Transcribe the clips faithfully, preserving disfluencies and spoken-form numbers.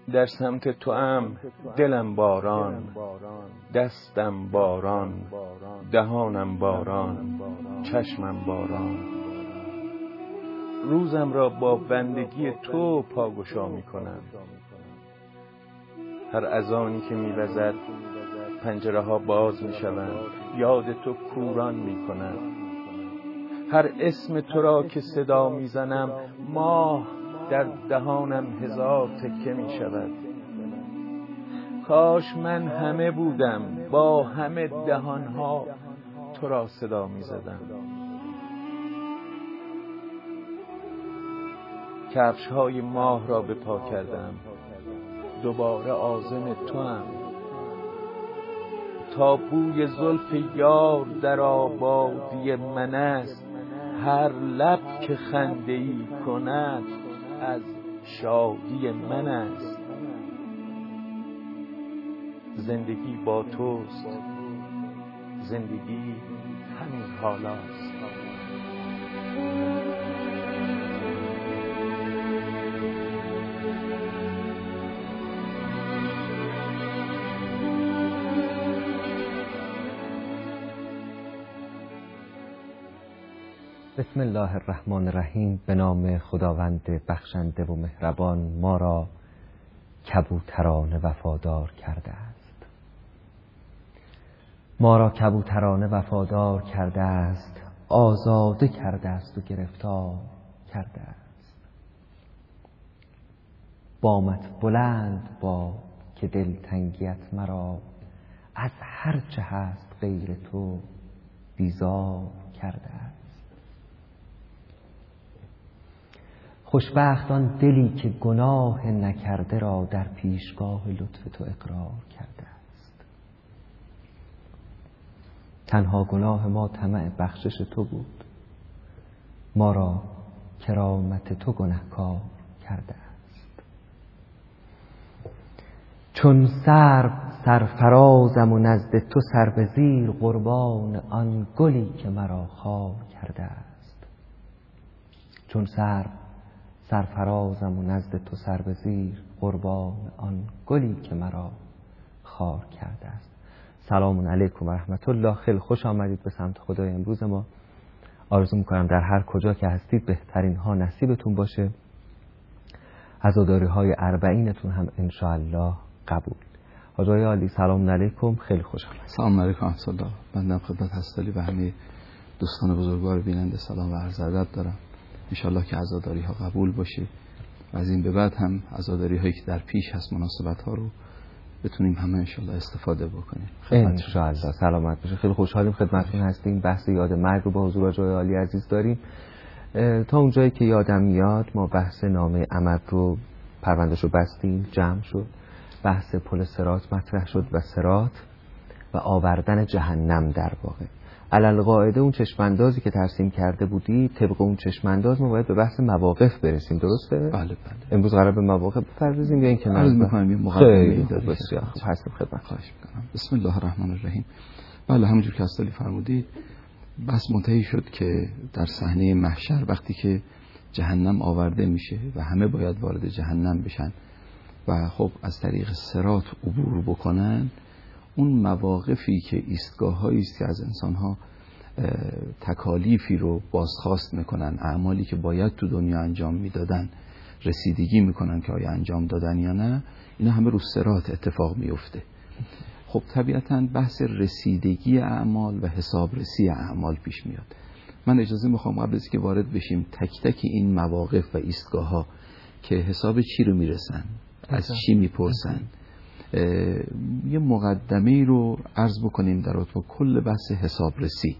در سمت تو ام دلم باران، دستم باران، دهانم باران، چشمم باران. روزم را با بندگی تو پاگشا می کنم. هر اذانی که می وزد پنجره ها باز می شوند، یاد تو کوران می کنم. هر اسم تو را که صدا می زنم ماه در دهانم هزار تکه می شود. کاش من همه بودم با همه دهانها تو را صدا می زدم. کفش های ماه را به پا کردم، دوباره عازم تو هم. تا بوی زلف یار در آبادی من است، هر لب که خنده ای کند از شادی من است. زندگی با توست، زندگی همین حالاست. بسم الله الرحمن الرحیم. به نام خداوند بخشنده و مهربان. ما را کبوترانه وفادار کرده است. ما را کبوترانه وفادار کرده است، آزاده کرده است و گرفتار کرده است. بامت بلند با که دلتنگیت مرا از هر چه هست غیر تو بیزار کرده است. خوشبخت آن دلی که گناه نکرده را در پیشگاه لطف تو اقرار کرده است. تنها گناه ما طمع بخشش تو بود، ما را کرامت تو گنهکار کرده است. چون سرو سرفرازم و نزد تو سرو زیر، قربان آن گلی که مرا خار کرده است. چون سرو سرفرازم و نزد تو سرو زیر، قربان آن گلی که مرا خار کرده است. سلام علیکم و رحمت الله. خیلی خوش آمدید به سمت خدای امروز ما. آرزو میکنم در هر کجا که هستید بهترین ها نصیبتون باشه. عزاداری های اربعینتون هم انشاءالله قبول. حاجی عالی سلام علیکم، خیلی خوش آمدید. سلام علیکم ورحمت الله. بنده خدمت هستالی و همه دوستان بزرگوار بیننده سلام و عرض ادب دارم. انشالله که عزاداری ها قبول باشه و از این به بعد هم عزاداری هایی که در پیش هست مناسبت ها رو بتونیم همه انشالله استفاده بکنیم. انشالله سلامت باشه. خیلی خوشحالیم خدمتتون هستیم. بحث یاد مرگ رو با حضور آقای عالی عزیز داریم. تا اونجایی که یادم میاد ما بحث نامه عمد رو پروندهش رو بستیم، جمع شد. بحث پل صراط مطرح شد و صراط و آوردن جهنم در واقع. علل قاعده اون چشماندازی که ترسیم کرده بودی، طبق اون چشمانداز ما باید به بحث مواقف برسیم، درسته؟ بله بله. امروز قرار به مواقف بپردازیم یا اینکه عرض می‌کنم یه مقدمه‌ای داره. بسیار خوب، هستم خدمت. خواهش می‌کنم. بسم الله الرحمن الرحیم. بله همونجور که استاد فرمودید بس منتهی شد که در صحنه محشر وقتی که جهنم آورده میشه و همه باید وارد جهنم بشن و خب از طریق صراط عبور بکنن، اون مواقفی که ایستگاه‌هایی است که از انسان‌ها تکالیفی رو بازخواست میکنن، اعمالی که باید تو دنیا انجام میدادن رسیدگی میکنن که آیا انجام دادن یا نه، اینا همه رو صراط اتفاق میفته. خب طبیعتاً بحث رسیدگی اعمال و حسابرسی اعمال پیش میاد. من اجازه میخوام قبل از که وارد بشیم تک تک این مواقف و ایستگاه‌ها که حساب چی رو میرسن، از چی میپرسن، یه مقدمه‌ای رو عرض بکنیم در رابطه با کل بحث حسابرسی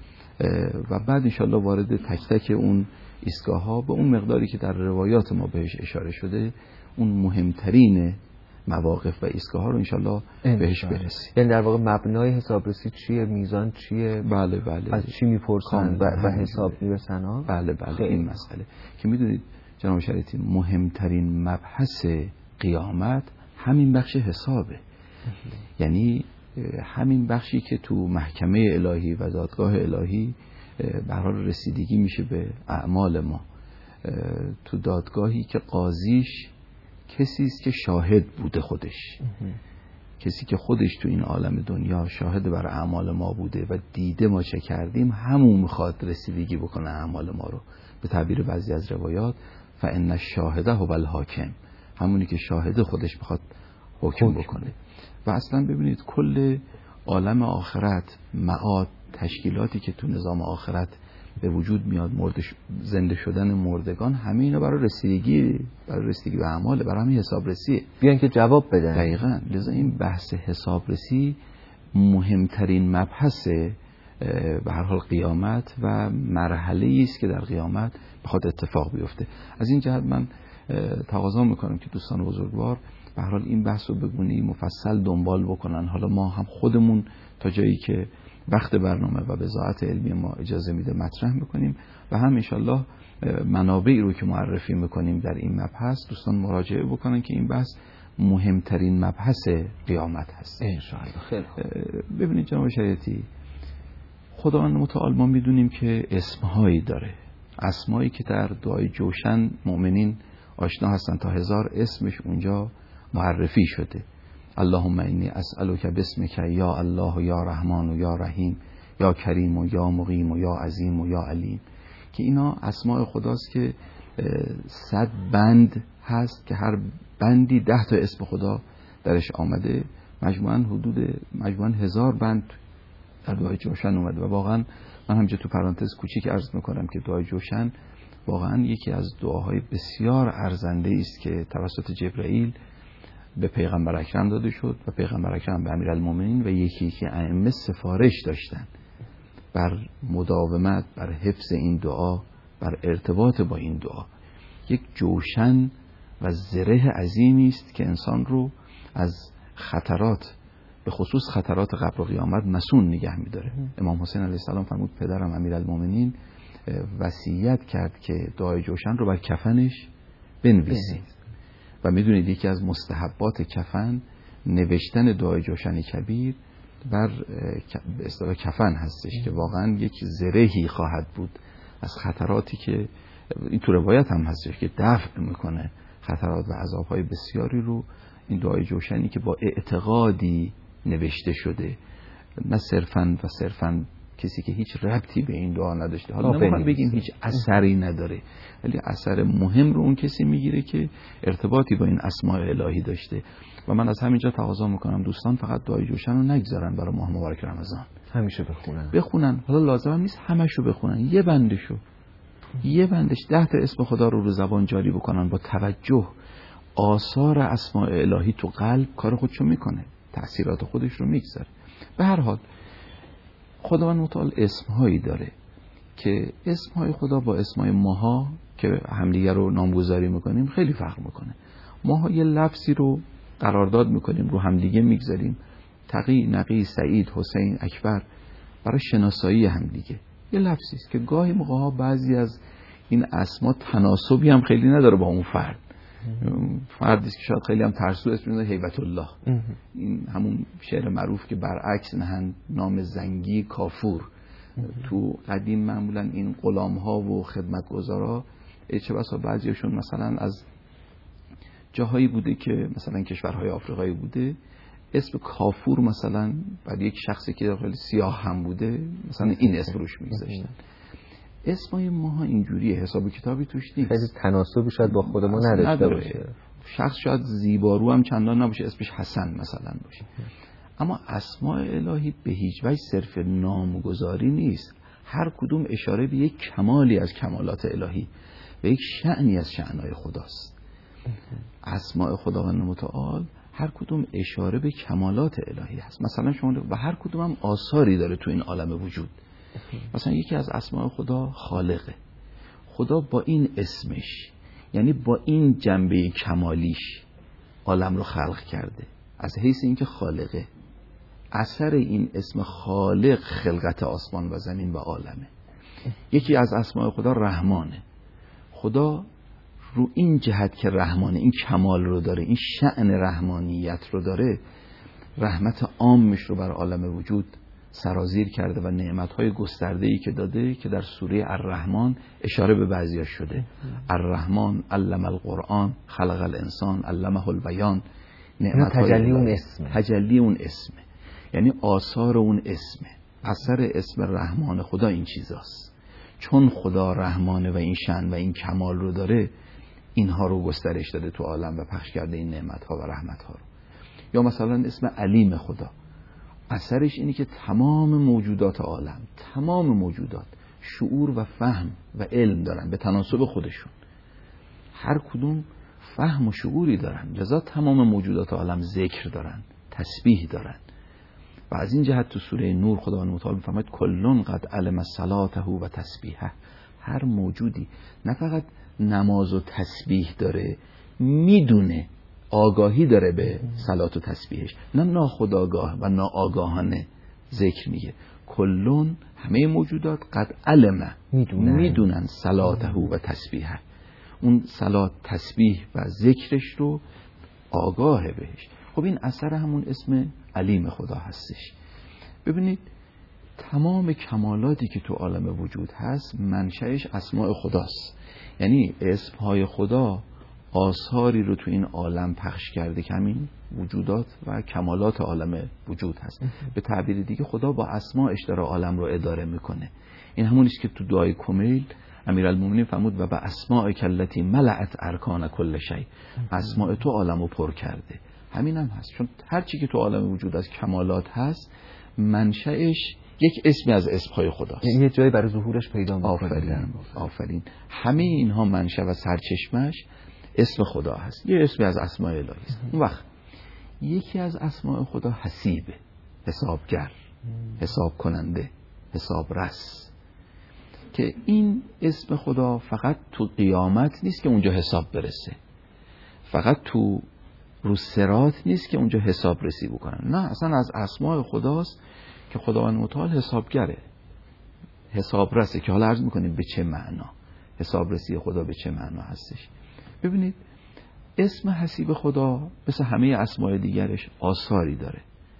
و بعد انشالله وارد تک تک اون ایستگاه‌ها به اون مقداری که در روایات ما بهش اشاره شده اون مهمترین مواقف و ایستگاه‌ها رو انشالله بهش برسیم. یعنی در واقع مبنای حسابرسی چیه، میزان چیه، بله بله، از چی میپرسن و, و حساب میرسن ها؟ بله بله. این مسئله که میدونید جناب شریعتی مهمترین مبحث قیامت همین بخش حسابه. یعنی همین بخشی که تو محکمه الهی و دادگاه الهی به هر حال رسیدگی میشه به اعمال ما، تو دادگاهی که قاضیش کسی است که شاهد بوده خودش، کسی که خودش تو این عالم دنیا شاهد بر اعمال ما بوده و دیده ما چه کردیم، همون میخواد رسیدگی بکنه اعمال ما رو. به تعبیر بعضی از روایات فإن الشاهد هو الحاکم، همونی که شاهد خودش میخواد حکم بکنه. و اصلا ببینید کل عالم آخرت، معاد، تشکیلاتی که تو نظام آخرت به وجود میاد، مرد زنده شدن مردگان، همه اینا برای رسیدگی برای رسیدگی به اعمال، برای همین حسابرسی بیان که جواب بدن. دقیقاً. لذا این بحث حسابرسی مهمترین مبحث به هر حال قیامت و مرحله‌ای است که در قیامت بخواد اتفاق بیفته. از این جهت من تقاضا میکنم که دوستان بزرگوار به هر حال این بحث رو به گونه‌ای مفصل دنبال بکنن. حالا ما هم خودمون تا جایی که وقت برنامه و وضاحت علمی ما اجازه میده مطرح میکنیم و هم انشالله منابعی رو که معرفی میکنیم در این مبحث دوستان مراجعه بکنن که این بحث مهمترین مبحث قیامت هست انشالله. خیلی خوب. ببینید جناب شریعتی، خداوند متعال ما میدونیم که اسمهایی داره، اسمایی که در دعای جوشن مؤمنین آشنا هستن، تا هزار اسمش اونجا معرفی شده. اللهم انی اسألک باسمک یا الله و یا رحمان و یا رحیم یا کریم و یا مقیم و یا عظیم و یا علیم، که اینا اسماء خداست که صد بند هست که هر بندی ده تا اسم خدا درش آمده. مجموعاً حدود مجموعاً هزار بند در دعای جوشن اومده. و واقعاً من همینجا تو پرانتز کوچیک عرض میکنم که دعای جوشن واقعاً یکی از دعاهای بسیار ارزنده است که توسط جبرائیل به پیغمبر اکرم داده شد و پیغمبر اکرم به امیرالمومنین و یکی که ائمه سفارش داشتن بر مداومت بر حفظ این دعا، بر ارتباط با این دعا. یک جوشن و زره عظیمی است که انسان رو از خطرات، به خصوص خطرات قبر و قیامت، مسون نگه می‌داره. امام حسین علیه السلام فرمود پدرم امیرالمومنین وصیت کرد که دعای جوشن رو بر کفنش بنویسید و میدونید یکی از مستحبات کفن نوشتن دعای جوشن کبیر بر به اصطلاح کفن هستش که واقعا یک زرهی خواهد بود از خطراتی که این تو روایت هم هستش که دفع میکنه خطرات و عذابهای بسیاری رو. این دعای جوشنی که با اعتقادی نوشته شده، نه صرفاً و صرفاً کسی که هیچ ربطی به این دعا نداشته، حالا نمیخوام بگیم هیچ اثری نداره، ولی اثر مهم رو اون کسی میگیره که ارتباطی با این اسماء الهی داشته. و من از همینجا تقاضا میکنم دوستان فقط دعای جوشن رو نگذارن برای ماه مبارک رمضان، همیشه بخونن بخونن. حالا لازم هم نیست همشو بخونن، یه بندشو، یه بندش ده تا اسم خدا رو رو زبان جاری بکنن با توجه. آثار اسماء الهی تو قلب کار خودشو میکنه، تأثیرات خودش رو میگذاره. به هر حال خداوند متعال اسمهایی داره که اسمهای خدا با اسمهای ماها که همدیگر رو نامگذاری میکنیم خیلی فرق میکنه. ماها یه لفظی رو قرارداد میکنیم، رو همدیگه میگذاریم، تقی، نقی، سعید، حسین، اکبر، برای شناسایی همدیگه. یه لفظی است که گاهی موقع‌ها بعضی از این اسما تناسبی هم خیلی نداره با اون فرد. فردی که شاید خیلی هم ترسو اسم میذاره هیبت الله، این همون شعر معروف که برعکس نهند نام زنگی کافور. تو قدیم معمولا این غلام ها و خدمتگزارا چه بسا بعضیشون مثلا از جاهایی بوده که مثلا کشورهای آفریقایی بوده، اسم کافور مثلا بعد یک شخصی که خیلی سیاه هم بوده مثلا این اسم روش میگذاشتن. اسمای ما اینجوریه، حساب کتابی توش نیست، خیلی تناسبی شاید با خود ما نداشته باشه. شخص شاید زیبارو هم چندان نباشه، اسمش حسن مثلا باشه، اما اسماء الهی به هیچ وجه صرف نامگذاری نیست، هر کدوم اشاره به یک کمالی از کمالات الهی و یک شأنی از شأنهای خداست. اسماء خداوند متعال هر کدوم اشاره به کمالات الهی هست. مثلا شما و هر کدوم هم آثاری داره تو این عالم وجود. مثلا یکی از اسماء خدا خالقه. خدا با این اسمش، یعنی با این جنبه کمالیش عالم رو خلق کرده، از حیث اینکه خالقه. اثر این اسم خالق خلقت آسمان و زمین و عالمه. یکی از اسماء خدا رحمانه. خدا رو این جهت که رحمانه، این کمال رو داره، این شأن رحمانیت رو داره، رحمت عامش رو بر عالم وجود سرازیر کرده و نعمت‌های گسترده‌ای که داده که در سوره الرحمن اشاره به بعضیاش شده. الرحمن علم القرآن خلق الانسان علمه البیان. نعمت‌های تجلی اون اسمه. تجلی اون اسمه، یعنی آثار اون اسمه. اثر اسم رحمان خدا این چیزاست. چون خدا رحمانه و این شأن و این کمال رو داره، اینها رو گسترش داده تو عالم و پخش کرده این نعمت‌ها و رحمت‌ها رو. یا مثلا اسم علیم خدا، اثرش اینه که تمام موجودات عالم، تمام موجودات شعور و فهم و علم دارن به تناسب خودشون. هر کدوم فهم و شعوری دارن، لذا تمام موجودات عالم ذکر دارن، تسبیح دارن. و از این جهت تو سوره نور خداوند متعال می‌فرماید کلون قد علم صلاته و تسبیحه. هر موجودی نه فقط نماز و تسبیح داره، میدونه، آگاهی داره به صلات و تسبیحش، نه ناخودآگاه و ناآگاهانه ذکر میگه. کلون همه موجودات قد علم میدونن, میدونن صلاته و تسبیحه، اون صلات تسبیح و ذکرش رو آگاهه بهش. خب این اثر همون اسم علیم خدا هستش. ببینید تمام کمالاتی که تو عالم وجود هست منشأش اسماء خداست. یعنی اسمهای خدا آثاری رو تو این عالم پخش کرده که همین وجودات و کمالات عالم وجود هست. به تعبیر دیگه خدا با اسماءش داره عالم رو اداره میکنه. این همونیست که تو دعای کمیل امیرالمومنین فرمود و با اسماء کلتی ملأت ارکان کل شی. اسماء تو عالم رو پر کرده. همین هم هست، چون هر چی که تو عالم وجود از کمالات هست منشأش یک اسمی از اسمهای خداست، یعنی یه جایی برای ظهورش پیدا می‌کنه. آفرین آفرین. همه اینها منشأ و سرچشمش اسم خدا هست، یه اسمی از اسماء الهی است. اون وقت یکی از اسماء خدا حسیبه، حسابگر، حساب کننده، حساب رس، که این اسم خدا فقط تو قیامت نیست که اونجا حساب برسه، فقط تو رو صراط نیست که اونجا حساب رسی بکنن، نه، اصلا از اسماء خداست که خداوند متعال حسابگره، حساب رسه. که حالا عرض میکنیم به چه معنا حساب رسی خدا به چه معنا هستش. ببینید اسم حسیب خدا مثل همه اسماء دیگرش آثاری داره.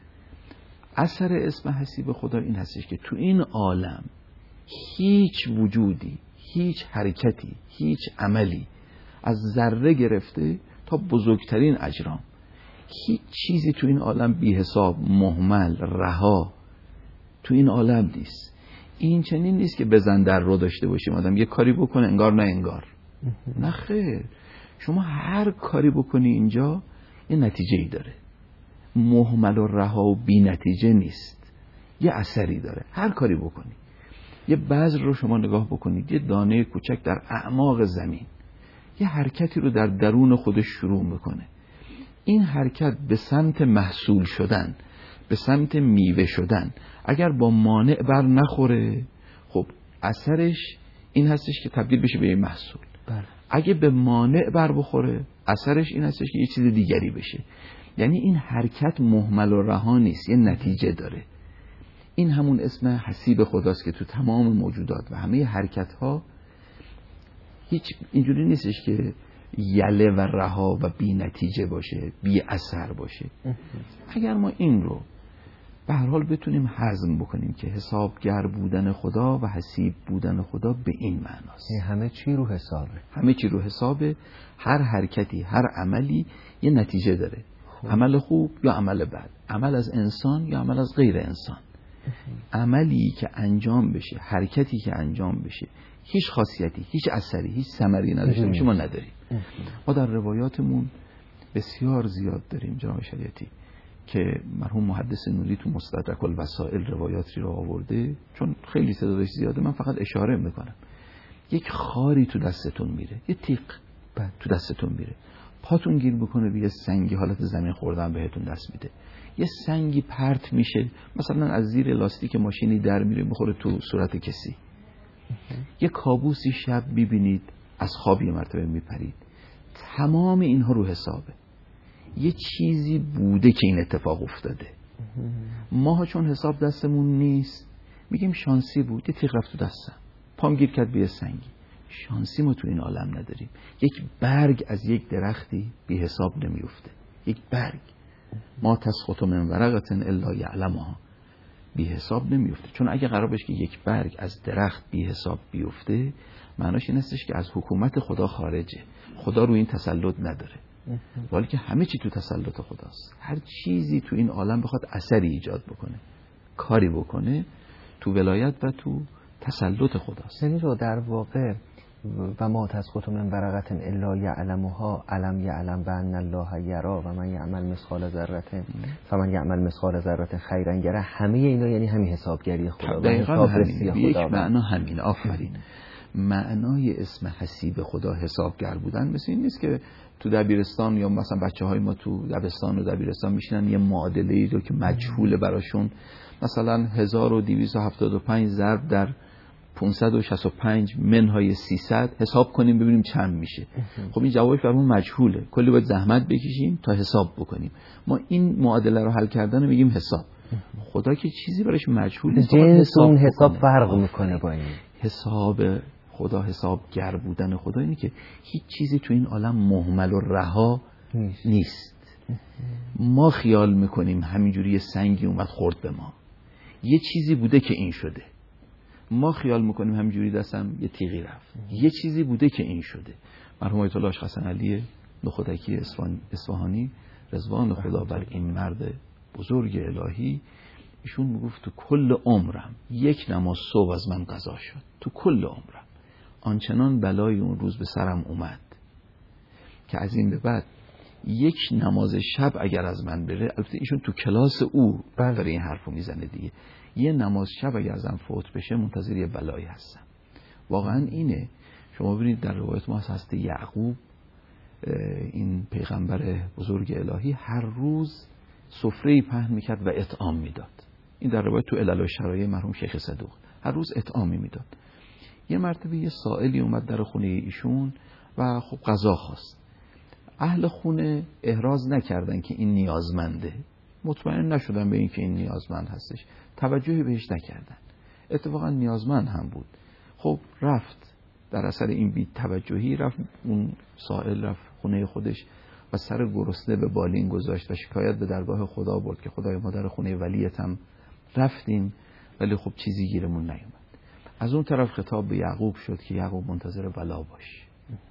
اثر اسم حسیب خدا این هستش که تو این عالم هیچ وجودی، هیچ حرکتی، هیچ عملی از ذره گرفته تا بزرگترین اجرام، هیچ چیزی تو این عالم بی حساب، مهمل، رها تو این عالم نیست. این چنین نیست که بزن در رو داشته باشیم آدم یه کاری بکنه انگار نه انگار، نه خیر. شما هر کاری بکنی اینجا یه نتیجه ای داره، مهمل و رها و بی نتیجه نیست، یه اثری داره. هر کاری بکنی، یه بذر رو شما نگاه بکنید، یه دانه کوچک در اعماق زمین یه حرکتی رو در درون خودش شروع میکنه. این حرکت به سمت محصول شدن، به سمت میوه شدن، اگر با مانع بر نخوره، خب اثرش این هستش که تبدیل بشه به یه محصول. بله. اگه به مانع بر بخوره، اثرش این هستش که یه چیز دیگری بشه. یعنی این حرکت مهمل و رها نیست، یه نتیجه داره. این همون اسم حسیب خداست که تو تمام موجودات و همه حرکت ها هیچ اینجوری نیستش که یله و رها و بی نتیجه باشه، بی اثر باشه. اگر ما این رو به هر حال بتونیم هضم بکنیم که حسابگر بودن خدا و حسیب بودن خدا به این معناست، همه چی رو حسابه، همه چی رو حسابه. هر حرکتی، هر عملی یه نتیجه داره، خوب. عمل خوب یا عمل بد، عمل از انسان یا عمل از غیر انسان. عملی که انجام بشه، حرکتی که انجام بشه، هیچ خاصیتی، هیچ اثری، هیچ ثمری نداشته باشه ما نداریم. ما در روایاتمون بسیار زیاد داریم جناب شریعتی که مرحوم محدث نوری تو مستدرک الوسائل روایاتی رو آورده، چون خیلی تعدادش زیاده من فقط اشاره میکنم. یک خاری تو دستتون میره، یه تیغ تو دستتون میره، پاتون گیر بکنه به یه سنگی، حالت زمین خوردن بهتون دست میده، یه سنگی پرت میشه مثلا از زیر لاستیک ماشینی در میره میخوره تو صورت کسی، یه کابوسی شب میبینید از خواب یه مرتبه میپرید. تمام اینها رو حسابه، یه چیزی بوده که این اتفاق افتاده. ما چون حساب دستمون نیست میگیم شانسی بود، یه تیغ رفت تو دستم، پام گیر کرد به یه سنگی. شانسی ما تو این عالم نداریم. یک برگ از یک درختی بی حساب نمیفته، یک برگ ما تسقط من ورقة الا یعلمها، بی حساب نمیفته. چون اگه قرار باشه که یک برگ از درخت بی حساب بیفته، معناش این استش که از حکومت خدا خارجه، خدا روی این تسلط نداره. ولی که همه چی تو تسلط خداست. هر چیزی تو این عالم بخواد اثری ایجاد بکنه، کاری بکنه، تو ولایت و تو تسلط خداست. یعنی رو در واقع و ما تسقط من ورقة الا یعلمها علم یعلم بان الله یرا و من یعمل مثقال ذره فمن یعمل مثقال ذره خیرا یره، همه اینا یعنی همین حسابگری خدا. دقیقاً همین. به یک معنا همین. آفرین. معنای اسم حسیب خدا حسابگر بودن مثل این نیست که تو دبیرستان یا مثلا بچه‌های ما تو دبستان و دبیرستان میشینن یه معادله‌ای رو که مجهوله براشون، مثلا هزار و دویست و هفتاد و پنج ضرب در پانصد و شصت و پنج منهای سیصد حساب کنیم ببینیم چند میشه. خب این جوابش برامون مجهوله، کلی باید زحمت بکشیم تا حساب بکنیم. ما این معادله رو حل کردن رو میگیم حساب. خدا که چیزی براش مجهول نیست، جنس اون حساب فرق میکنه با این. حساب خدا، حسابگر بودن خدا اینه که هیچ چیزی تو این عالم مهمل و رها نیست, نیست. ما خیال میکنیم همینجوری یه سنگی اومد خورد به ما، یه چیزی بوده که این شده. ما خیال میکنیم همینجوری دستم یه تیغی رفت، یه چیزی بوده که این شده. مرحوم آیت الله حسن علی نخودکی اصفهانی رضوان خدا بر این مرد بزرگ الهی، ایشون میگفت تو کل عمرم یک نماز صبح از من قضا شد، تو کل عمرم آنچنان بلای اون روز به سرم اومد که از این به بعد یک نماز شب اگر از من بره، البته ایشون تو کلاس او برای این حرفو میزنه دیگه، یه نماز شب اگر ازم فوت بشه منتظر یه بلایی هستم. واقعا اینه. شما ببینید در روایت ما هست یعقوب، این پیغمبر بزرگ الهی، هر روز سفره‌ای پهن میکرد و اطعام میداد. این در روایت تو علل و شرایع مرحوم شیخ صدوق، هر روز اطعامی میداد. یه مرتبه یه سائلی اومد در خونه ایشون و خب غذا خواست. اهل خونه احراز نکردن که این نیازمنده، مطمئن نشدن به این که این نیازمند هستش، توجهی بهش نکردن. اتفاقا نیازمند هم بود. خب رفت، در اثر این بی توجهی رفت اون سائل رفت خونه خودش و سر گرسنه به بالین گذاشت و شکایت به درگاه خدا برد که خدای ما در خونه ولیتم رفتیم ولی خب چیزی گیرمون نیومد. از اون طرف خطاب به یعقوب شد که یعقوب منتظر بلا باش،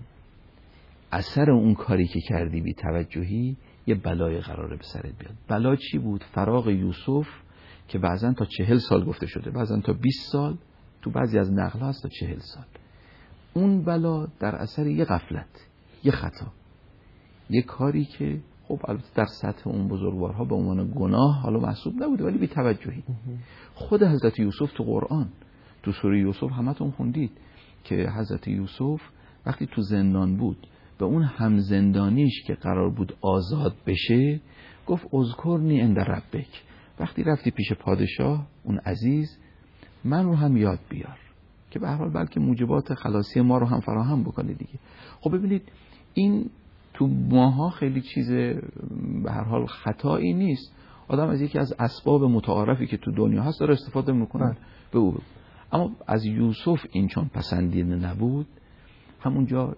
اثر اون کاری که کردی بی توجهی یه بلای قراره به سرت بیاد. بلا چی بود؟ فراق یوسف که بعضن تا چهل سال گفته شده، بعضن تا بیست سال، تو بعضی از نقل‌ها هست تا چهل سال. اون بلا در اثر یه غفلت، یه خطا، یه کاری که خب البته در سطح اون بزرگوارها به عنوان گناه حالا محسوب نبوده ولی بی توجهی. خود حضرت یوسف تو قرآن تو سوره یوسف همتون خوندید که حضرت یوسف وقتی تو زندان بود به اون هم زندانیش که قرار بود آزاد بشه گفت اذکرنی عند ربک، وقتی رفتی پیش پادشاه اون عزیز من رو هم یاد بیار که به هر حال بلکه موجبات خلاصی ما رو هم فراهم بکنه دیگه. خب ببینید این تو ماها خیلی چیز به هر حال خطایی نیست، آدم از یکی از اسباب متعارفی که تو دنیا هست داره استفاده میکنه به او. اما از یوسف این چون پسندیده نبود، همونجا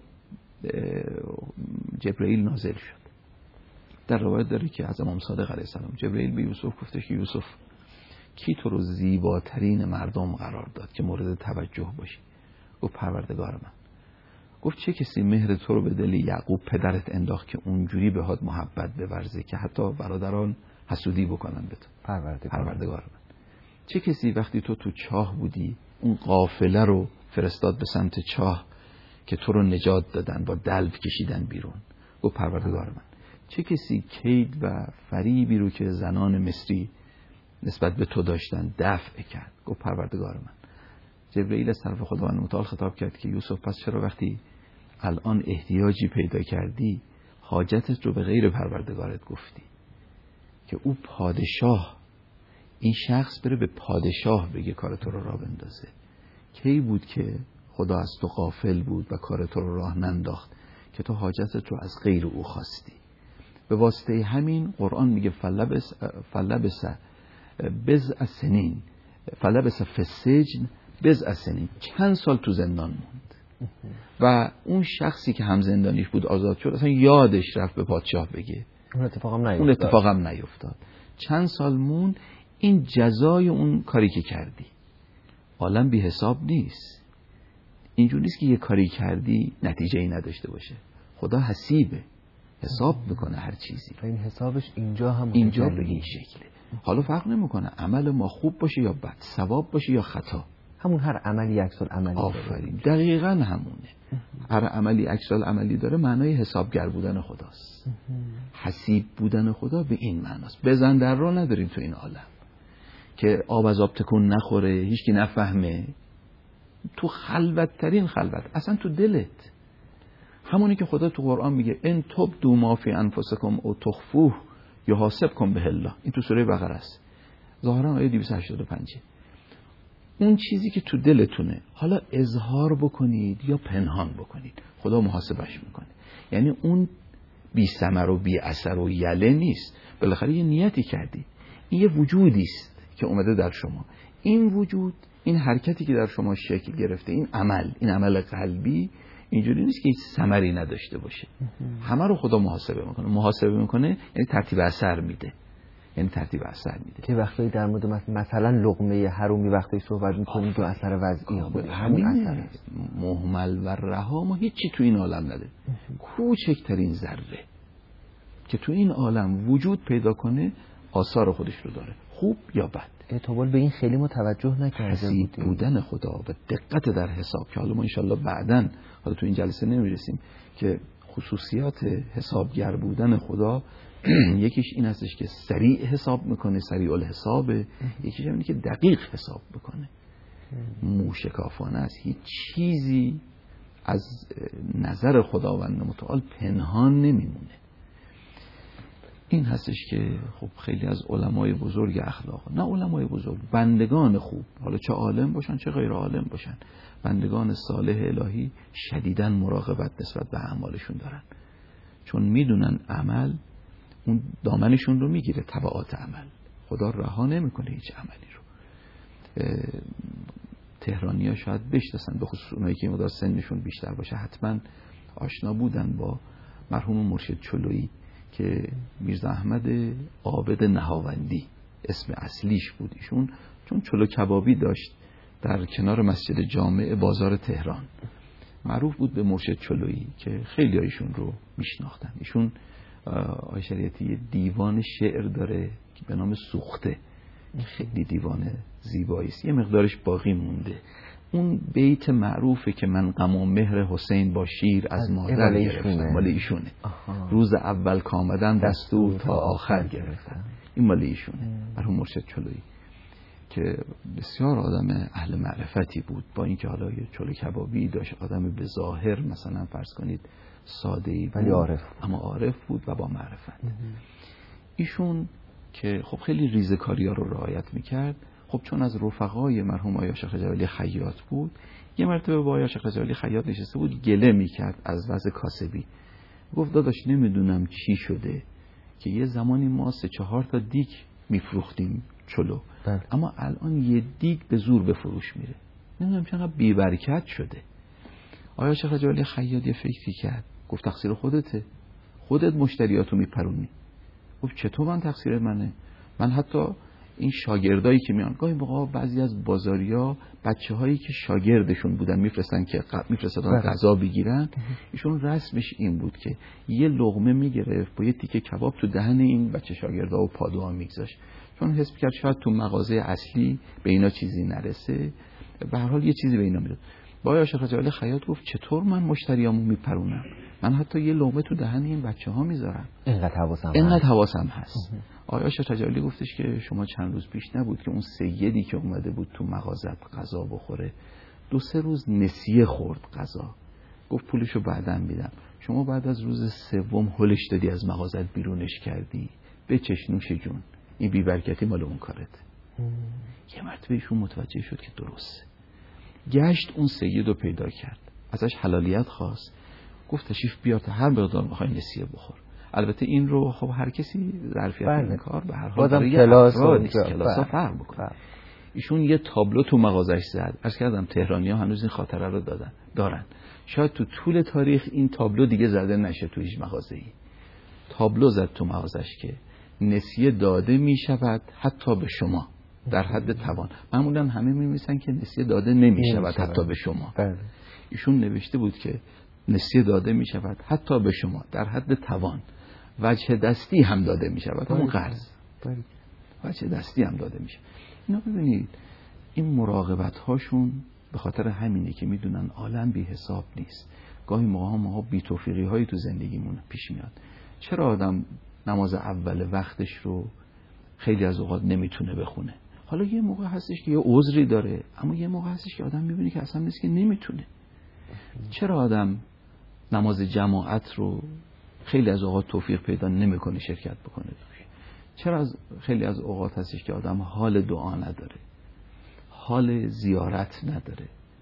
جبرئیل نازل شد. در روایت داره که از امام صادق علیه السلام جبرئیل به یوسف گفته که یوسف کی تو رو زیباترین مردم قرار داد که مورد توجه باشی؟ گفت پروردگار من. گفت چه کسی مهر تو رو به دل یعقوب پدرت انداخت که اونجوری بهت محبت بورزه که حتی برادران حسودی بکنن به تو؟ پروردگار. پروردگار من. چه کسی وقتی تو تو چاه بودی اون قافله رو فرستاد به سمت چاه که تو رو نجات دادن، با دلو کشیدن بیرون؟ گفت پروردگار من. چه کسی کید و فریبی رو که زنان مصری نسبت به تو داشتن دفع کرد؟ گفت پروردگار من. جبرئیل از طرف خداوند متعال خطاب کرد که یوسف پس چرا وقتی الان احتیاجی پیدا کردی حاجتت رو به غیر پروردگارت گفتی؟ که او پادشاه، این شخص بره به پادشاه بگه کار تو رو راه بندازه. کی بود که خدا از تو غافل بود و کار تو رو راه ننداخت که تو حاجتت رو از غیر او خواستی؟ به واسطه همین قرآن میگه فلبس فلبس بضع سنین فلبس فی السجن بضع سنین، چند سال تو زندان موند و اون شخصی که هم زندانیش بود آزاد شد اصلا یادش رفت به پادشاه بگه. اون اتفاق هم نیفتاد. اون اتفاق هم نیفتاد. چند سال موند. این جزای اون کاری که کردی. عالم بی حساب نیست. اینجوری نیست که یه کاری کردی نتیجه ای نداشته باشه. خدا حسیبه، حساب میکنه هر چیزی. این حسابش اینجا هم اینجا به این شکله. حالا فرق نمیکنه عمل ما خوب باشه یا بد، ثواب باشه یا خطا. همون هر عملی عکس العملی داره. آفرین، دقیقاً همونه. هر عملی عکس العملی داره، معنای حسابگر بودن خداست. حسیب بودن خدا به این معناست. بزن در رو نداریم تو این عالم که آب از آب تکون نخوره، هیچکی نفهمه. تو خلوت ترین خلوت، اصلا تو دلت. همونی که خدا تو قرآن میگه ان تبدوا ما فی انفسکم او تخفوه یحاسبکم به الله. این تو سوره بقره است. ظاهرا آیه دویست و هشتاد و پنج. اون چیزی که تو دلتونه، حالا اظهار بکنید یا پنهان بکنید، خدا محاسبش میکنه. یعنی اون بی ثمر و بی اثر و یله نیست. بالاخره یه نیتی کردی. این یه وجودی است که اومده در شما. این وجود، این حرکتی که در شما شکل گرفته، این عمل، این عمل قلبی، اینجوری نیست که هیچ ثمری نداشته باشه. همه رو خدا محاسبه میکنه. محاسبه میکنه یعنی ترتیب اثر میده. یعنی ترتیب اثر میده. که وقتی در مورد مثلا لقمه حرومی وقتی صحبت میکنید و اثر وضعی همون اثر است. مهمل و رها ما هیچی تو این عالم نداره. کوچکترین ذره که تو این عالم وجود پیدا کنه آثار خودش رو داره، خوب یا بد. اعتبال به این خیلی متوجه نکرده حسیب بودن خدا و دقت در حساب که حالا ما انشالله بعداً، حالا تو این جلسه نمیرسیم، که خصوصیات حسابگر بودن خدا یکیش این هستش که سریع حساب میکنه، سریع الحسابه. یکیش اینه که دقیق حساب بکنه، موشکافانه است. هیچ چیزی از نظر خداوند متعال پنهان نمیمونه. این هستش که خب خیلی از علمای بزرگ اخلاق، نه علمای بزرگ، بندگان خوب، حالا چه عالم باشن چه غیر عالم باشن، بندگان صالح الهی شدیداً مراقبت نسبت به اعمالشون دارن، چون میدونن عمل اون دامنشون رو میگیره، تبعات عمل. خدا رها نمیکنه هیچ عملی رو. تهرانی‌ها شاید بشناسن، به خصوص اونایی که مقدار سنشون بیشتر باشه حتما آشنا بودن با مرحوم مرشد چلویی که میرزا احمد عابد نهاوندی اسم اصلیش بود. ایشون چون چلو کبابی داشت در کنار مسجد جامع بازار تهران، معروف بود به مرشد چلویی که خیلی هایشون رو میشناختن. ایشون آقای شریعتی دیوان شعر داره که به نام سوخته، خیلی دیوان زیبایی است، یه مقدارش باقی مونده. اون بیت معروفه که من غم و مهر حسین با شیر از مادر گرفتم، مال ایشونه. روز اول که آمدن دستور تا آخر گرفتم، این مال ایشونه، مرحوم مرشد چلویی که بسیار آدم اهل معرفتی بود، با اینکه حالا یه چلو کبابی داشت، آدم به ظاهر مثلا فرض کنید ساده‌ای بود، ولی عارف، اما عارف بود و با معرفت. ایشون که خب خیلی ریزکاری‌ها رو رعایت میکرد، خب چون از رفقای مرحوم آیا شیخ جلالی خیاط بود، یه مرتبه با آیا شیخ جلالی خیاط نشسته بود، گله میکرد از وضع کاسبی. گفت داداش نمیدونم چی شده که یه زمانی ما سه چهار تا دیگ میفروختیم چلو، بله. اما الان یه دیگ به زور به فروش میره، نمیدونم چقدر بی برکت شده. آیا شیخ جلالی خیاط یه فکری کرد، گفت تقصیر خودته، خودت مشتریاتو میپرونی. گفت چطور من تقصیر منه؟ من حتی این شاگردایی که میان گاهی موقع بعضی از بازاریا بچه‌هایی که شاگردشون بودن میفرستن که میفرستادن غذا بگیرن، ایشون رسمش این بود که یه لقمه میگرفت با یه تیکه کباب تو دهن این بچه شاگردا و پادوها میگذاشت، چون حس کرد شاید تو مغازه اصلی به اینا چیزی نرسه، به هر حال یه چیزی به اینا میداد. با آیا شیخ جلالی خیاط گفت چطور من مشتریامو میپرونم؟ من حتی یه لقمه تو دهن این بچه‌ها میذارم، اینقدر حواسم اینقدر حواسم هست. آیا شیخ جلالی گفتش که شما چند روز پیش نبود که اون سیدی که اومده بود تو مغازت غذا بخوره دو سه روز نسیه خورد غذا، گفت پولشو بعداً میدم، شما بعد از روز سوم هلش دادی از مغازت بیرونش کردی، بچش نوش جون، این بی برکتی مال اون کارت. یه مرتبه ایشون متوجه شد که درسته، گشت اون سید رو پیدا کرد، ازش حلالیت خواست، گفت تشریف بیار تا هر مقدار میخوای نسیه بخور. البته این رو خب هر کسی ظرفیت این کار به هر حال برای افراد کلاسا فرق میکنه. ایشون یه تابلو تو مغازش زد، عرض کردم تهرانی‌ها هنوز این خاطره رو دادن دارن، شاید تو طول تاریخ این تابلو دیگه زده نشه تو هیچ مغازه‌ای. تابلو زد تو مغازش که نسیه داده می شود حتی به شما در حد توان. معمولا همه می نویسن که نسیه داده نمی شود حتی به شما. بله. ایشون نوشته بود که نسیه داده می شود حتی به شما در حد توان. وجه دستی هم داده می شود، همون قرض. وجه دستی هم داده می شود. اینا ببینید این مراقبت هاشون به خاطر همینه که میدونن عالم بی حساب نیست. گاهی موقع ما بی توفیقی هایی تو زندگیمون پیش میاد. چرا آدم نماز اول وقتش رو خیلی از اوقات نمیتونه بخونه؟ حالا یه موقع هستش که یه عذری داره، اما یه موقع هستش که آدم میبینه که اصلا نیست که نمیتونه. چرا آدم نماز جماعت رو خیلی از اوقات توفیق پیدا نمیکنه شرکت بکنه؟ چرا از خیلی از اوقات هستش که آدم حال دعا نداره، حال زیارت نداره؟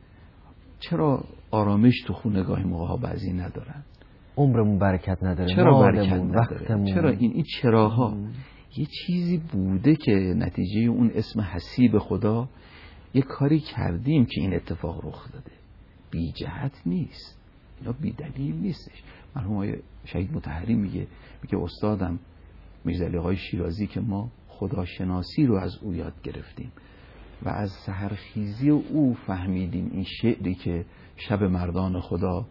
چرا آرامش تو خونه گاهی موقع ها بعضی ندارن؟ عمرمون برکت نداره، چرا برکت نداره؟ چرا این این چراها م. یه چیزی بوده که نتیجه اون اسم حسیب خدا یه کاری کردیم که این اتفاق رخ داده. بی جهت نیست، اینا بی دلیل نیستش. مرحوم آقای شهید مطهری میگه میگه استادم میرزا علی آقای شیرازی که ما خداشناسی رو از او یاد گرفتیم و از سحرخیزی او فهمیدیم این شعری که شب مردان خدا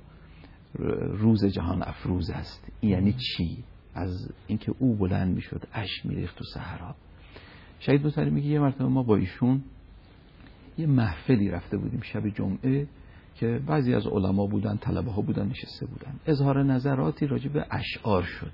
روز جهان افروز است. یعنی چی؟ از اینکه او بلند میشد اشک میریخت تو صحرا. شهید مطهری میگه یه مرتبه ما با ایشون یه محفلی رفته بودیم شب جمعه که بعضی از علما بودن، طلبه ها بودن، نشسته بودن. اظهار نظراتی راجع به اشعار شد.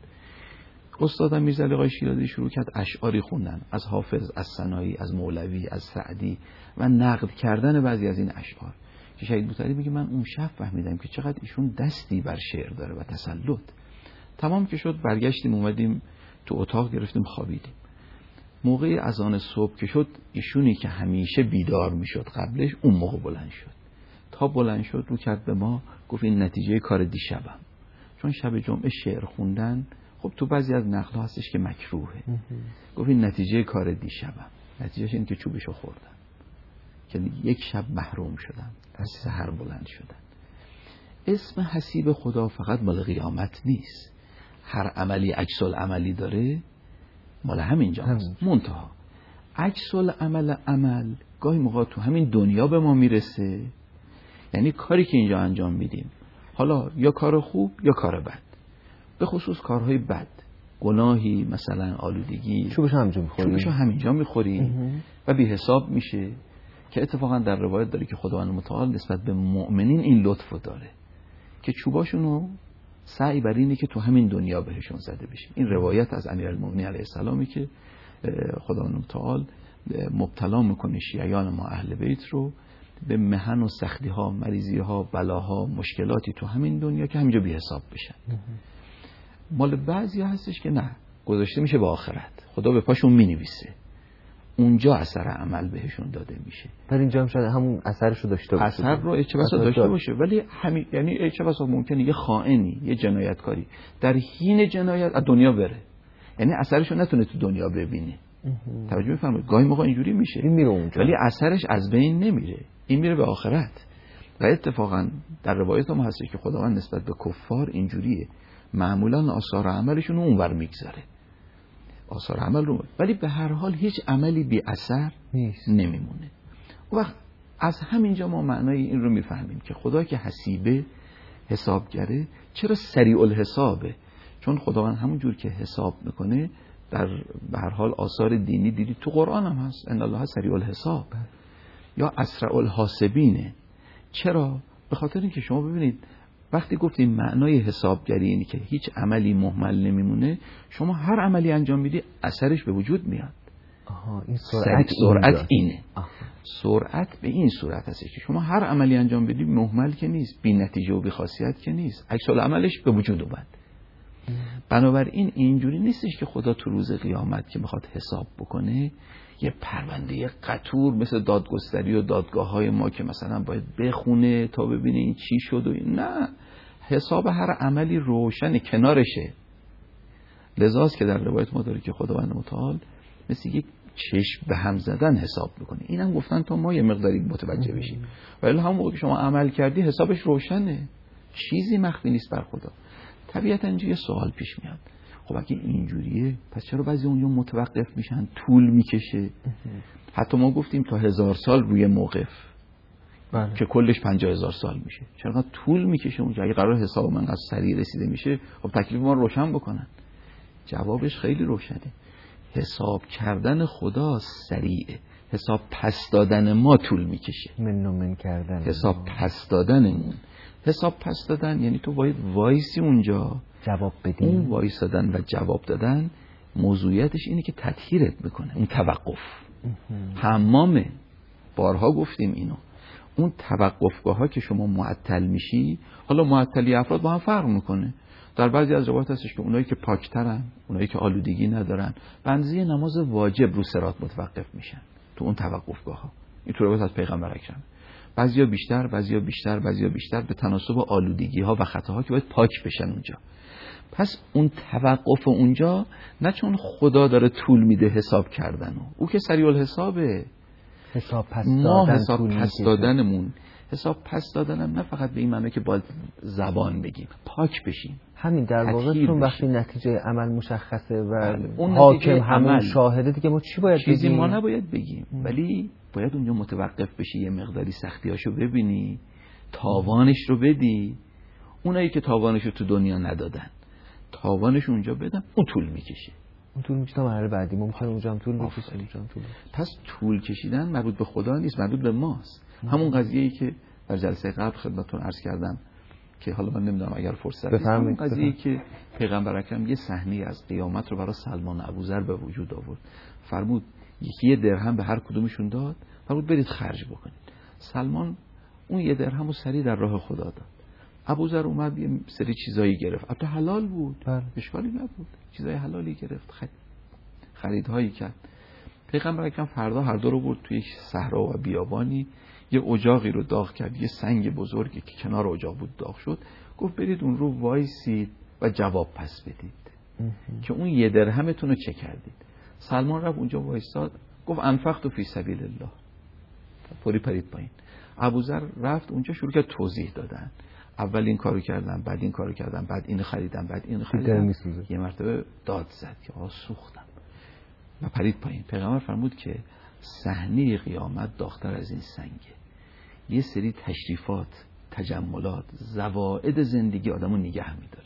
استادم میرزا علی آقای شیرازی شروع کرد اشعاری خوندن از حافظ، از ثنایی، از مولوی، از سعدی و نقد کردن بعضی از این اشعار. که شهید مطهری میگه من اون شب فهمیدم که چقدر ایشون دستی بر شعر داره و تسلط. تمام که شد برگشتیم اومدیم تو اتاق گرفتیم خوابیدیم. موقع اذان صبح که شد ایشونی که همیشه بیدار میشد قبلش اون موقع بلند شد. تا بلند شد رو کرد به ما گفت این نتیجه کار دیشبم. چون شب جمعه شعر خوندن خب تو بعضی از نقل هستش که مکروهه. گفت این نتیجه کار دیشبم. نتیجهش این که چوبشو خوردم، که یک شب محروم شدم، از سحر بلند شدن. اسم حسیب خدا فقط مال قیامت نیست. هر عملی عکس العملی داره، مال همینجا هست. منتها عکس العمل عمل گاهی موقع تو همین دنیا به ما میرسه. یعنی کاری که اینجا انجام میدیم، حالا یا کار خوب یا کار بد، به خصوص کارهای بد، گناهی مثلا آلودگی، چوبشو همینجا میخوریم چوبشو همینجا میخوریم و بی حساب میشه. که اتفاقا در روایت داره که خداوند متعال نسبت به مؤمنین این لطفو داره که چوباشونو سعی بر اینه که تو همین دنیا بهشون زده بشه. این روایت از امیرالمومنین علیه السلامی که خداوند متعال مبتلا میکنه شیعیان ما اهل بیت رو به محن و سختی ها، مریضی ها، بلاها، مشکلاتی تو همین دنیا که همینجا بی حساب بشن. مال بعضی هستش که نه، گذاشته میشه به آخرت، خدا به پاشون مینویسه، اونجا اثر عمل بهشون داده میشه. در اینجا هم شاید همون اثرشو داشته باشه، اثر رو چه بسا داشته باشه، ولی همین یعنی چه بسا ممکنه یه خائنی، یه جنایتکاری در حین جنایت از دنیا بره، یعنی اثرشو نتونه تو دنیا ببینه. توجه می‌فرمایید؟ گاهی موقع اینجوری میشه، این میره اونجا ولی اثرش از بین نمیره، این میره به آخرت. و اتفاقا در روایت هم هست که خداوند نسبت به کفار اینجوریه، معمولا آثار عملشون اونور میگذاره، آثار عمل رو، ولی به هر حال هیچ عملی بی اثر نیست، نمیمونه. و وقت از همینجا ما معنای این رو میفهمیم که خدا که حسیبه، حسابگره، چرا سریع الحسابه؟ چون خداوند همون جور که حساب میکنه در به هر حال آثار دینی دیدی تو قرآن هم هست، ان الله سریع الحساب یا اسرع الحاسبینه. چرا؟ به خاطر اینکه شما ببینید وقتی گفتیم معنای حسابگری اینه که هیچ عملی مهمل نمیمونه، شما هر عملی انجام میدی اثرش به وجود میاد. آها، این سرعت, سرعت اینه. آها. سرعت به این صورت هست که شما هر عملی انجام بدی مهمل که نیست، بی نتیجه و بی خاصیت که نیست، عکس العملش به وجود اومد. بنابراین اینجوری نیستش که خدا تو روز قیامت که میخواد حساب بکنه یه پرونده قطور مثل دادگستری و دادگاه های ما که مثلا باید بخونه تا ببینه این چی شد و این. نه، حساب هر عملی روشن کنارشه. لذاست که در روایت ما داره که خداوند متعال مثل یک چشم به هم زدن حساب میکنه. اینم گفتن تا ما یه مقداری متوجه بشیم، ولی همون موقع که شما عمل کردی حسابش روشنه، چیزی مخفی نیست بر خدا. طبیعتا اینجا یه سوال پیش میاد، خب اگه اینجوریه پس چرا بعضی اونجا متوقف میشن، طول میکشه؟ حتی ما گفتیم تا هزار سال روی موقف بله. که کلش پنجاه هزار سال میشه. چرا طول میکشه اونجا؟ اگه قرار حساب من از سریع رسیده میشه، خب تکلیف ما روشن بکنن. جوابش خیلی روشنه. حساب کردن خدا سریعه، حساب پس دادن ما طول میکشه. من و من کردن حساب پس دادنمون، حساب پس دادن یعنی تو باید وایسی اونجا جواب بدی. اون وایسادن و جواب دادن موضوعیتش اینه که تطهیرت میکنه. اون توقف حمامه. بارها گفتیم اینو. اون توقفگاه ها که شما معطل میشی، حالا معطلی افراد با هم فرق میکنه. در بعضی از روایات هستش که اونایی که پاکترن، اونایی که آلودگی ندارن، بنزی نماز واجب رو صراط متوقف میشن تو اون توقفگاه ها. این تو روایت از پیغمبر اکرم. بعضیا بیشتر، بعضیا بیشتر، بعضیا بیشتر به تناسب آلودگی ها و خطاها که باید پاک بشن اونجا. پس اون توقف اونجا نه چون خدا داره طول میده حساب کردنو، او که سریع الحسابه. حساب پس ما دادن حساب پس دادنمون، حساب پس دادنم نه فقط به این معنی که باید زبان بگیم، پاک بشیم. همین در واقع چون وقتی نتیجه عمل مشخصه و اون حاکم همون شاهده دیگه ما چی باید چیزی بگیم؟ ما نباید بگیم ام. ولی باید اونجا متوقف بشی، یه مقداری سختیاشو ببینی، تاوانش رو بدی. اونایی که تاوانش رو تو دنیا ندادن، تاوانش اونجا بدن، اون طول میکشه. اون طول میکشه تا مرحله بعدی ممکنه اونجا هم طول بکشه. پس طول کشیدن مربوط به خدا نیست، مربوط به ماست. همون قضیه‌ای که در جلسه قبل خدمتتون عرض کردم که حالا من نمیدونم اگر فرصت است، همون قضیه‌ای که پیغمبر اکرم یه صحنه از قیامت رو برای سلمان و ابوذر به وجود آورد. فرمود یکی یه درهم به هر کدومشون داد، فرمود برید خرج بکنید. سلمان اون یه درهم رو سریع در راه خدا داد. ابوذر اومد یه سری چیزایی گرفت، البته حلال بود، اشکالی نبود، چیزای حلالی گرفت، خرید خریدهایی کرد. پیغمبر اکرم فردا هر دو رو برد توی صحرا و بیابانی، یه اجاقی رو داغ کرد، یه سنگ بزرگی که کنار اجاق بود داغ شد، گفت برید اون رو وایسید و جواب پس بدید که اون یه درهمتون رو چه کردید. سلمان رفت اونجا وایساد، گفت انفقت فی سبیل الله، فوری پرید پایین. ابوذر رفت اونجا شروع کرد توضیح دادن، اول این کارو کردم، بعد این کارو کردم، بعد اینو خریدم، بعد اینو خریدم. یه مرتبه داد زد که آ سوختم و پرید پایین. پیغمبر فرمود که صحنه قیامت داغ‌تر از این سنگه. یه سری تشریفات، تجملات، زوائد زندگی آدمو نگه می‌داره.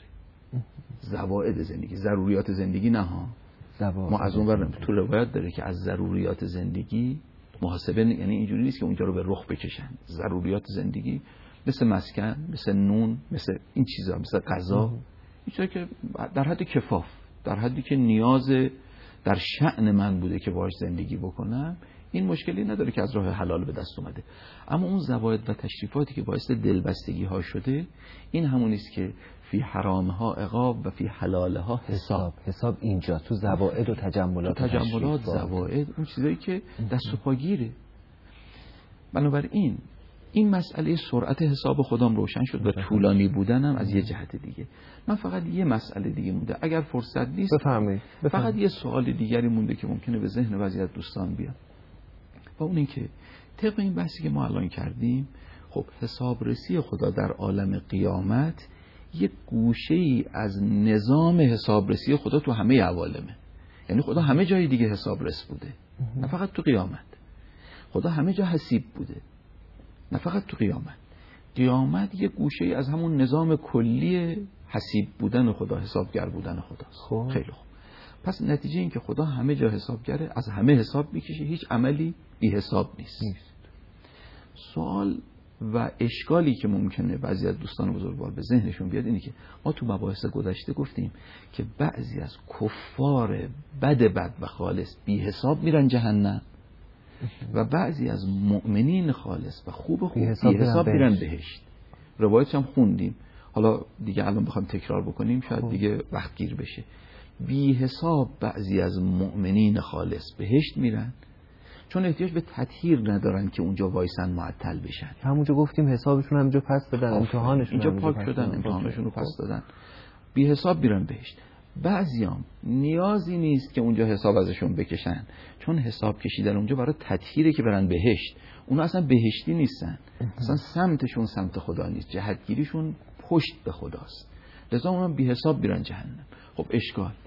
زوائد زندگی، ضروریات زندگی نه ها. ما از اون ور تو روایت داره که از ضروریات زندگی محاسبه، یعنی اینجوری نیست که اونجا رو به رخ بکشن. ضروریات زندگی مثل مسکن، مثل نون، مثل این چیزا، مثل غذا، این چیزا که در حد کفاف، در حدی که نیاز در شأن من بوده که باهاش زندگی بکنم، این مشکلی نداره که از راه حلال به دست اومده. اما اون زواید و تشریفاتی که باعث دلبستگی ها شده، این همون است که فی حرامها عقاب و فی حلالها حساب. حساب اینجا تو زواید و تجملات، تو تجملات، زواید، اون چیزایی که دست و پاگیره. بنابراین این مسئله سرعت حساب خودم روشن شد و طولانی بودنم از یه جهت دیگه. من فقط یه مسئله دیگه مونده، اگر فرصت نیست بفرمایید. فقط یه سوال دیگری مونده که ممکنه به ذهن بعضی از دوستان بیاد و اون این که طبق این بحثی که ما الان کردیم، خب حسابرسی خدا در عالم قیامت یک گوشه‌ای از نظام حسابرسی خدا تو همه عوالمه. یعنی خدا همه جای دیگه حسابرس بوده، نه فقط تو قیامت. خدا همه جا حسیب بوده، نه فقط تو قیامت. قیامت یک گوشه‌ای از همون نظام کلی حسیب بودن خدا، حسابگر بودن خداست. خوب. خیلی خوب. پس نتیجه این که خدا همه جا حسابگره، از همه حساب میکشه، هیچ عملی بی حساب نیست. نیست. سوال و اشکالی که ممکنه بعضی از دوستان بزرگوار به ذهنشون بیاد اینه که ما تو مباحث گذشته گفتیم که بعضی از کفار بد بد و خالص بی حساب میرن جهنم و بعضی از مؤمنین خالص و خوب خوب بی حساب, بی حساب میرن بهشت. روایتش هم خوندیم، حالا دیگه الان بخوایم تکرار بکنیم شاید خوب. دیگه وقت گیر بشه. بی حساب بعضی از مؤمنین خالص بهشت میرن چون احتیاج به تطهیر ندارن که اونجا وایسن معطل بشن. همونجا گفتیم حسابشون همونجا پس دادن، امتحانشون اینجا پاک شدن، امتحانشون رو پس دادن، بی حساب میرن بهشت. بعضیام نیازی نیست که اونجا حساب ازشون بکشن، چون حساب کشیدن اونجا برای تطهیره که برن بهشت. اونا اصلا بهشتی نیستن، اصلا سمتشون سمت خدا نیست، جهتگیریشون پشت به خداست، لذا اونا بی حساب میرن جهنم. خب اشکال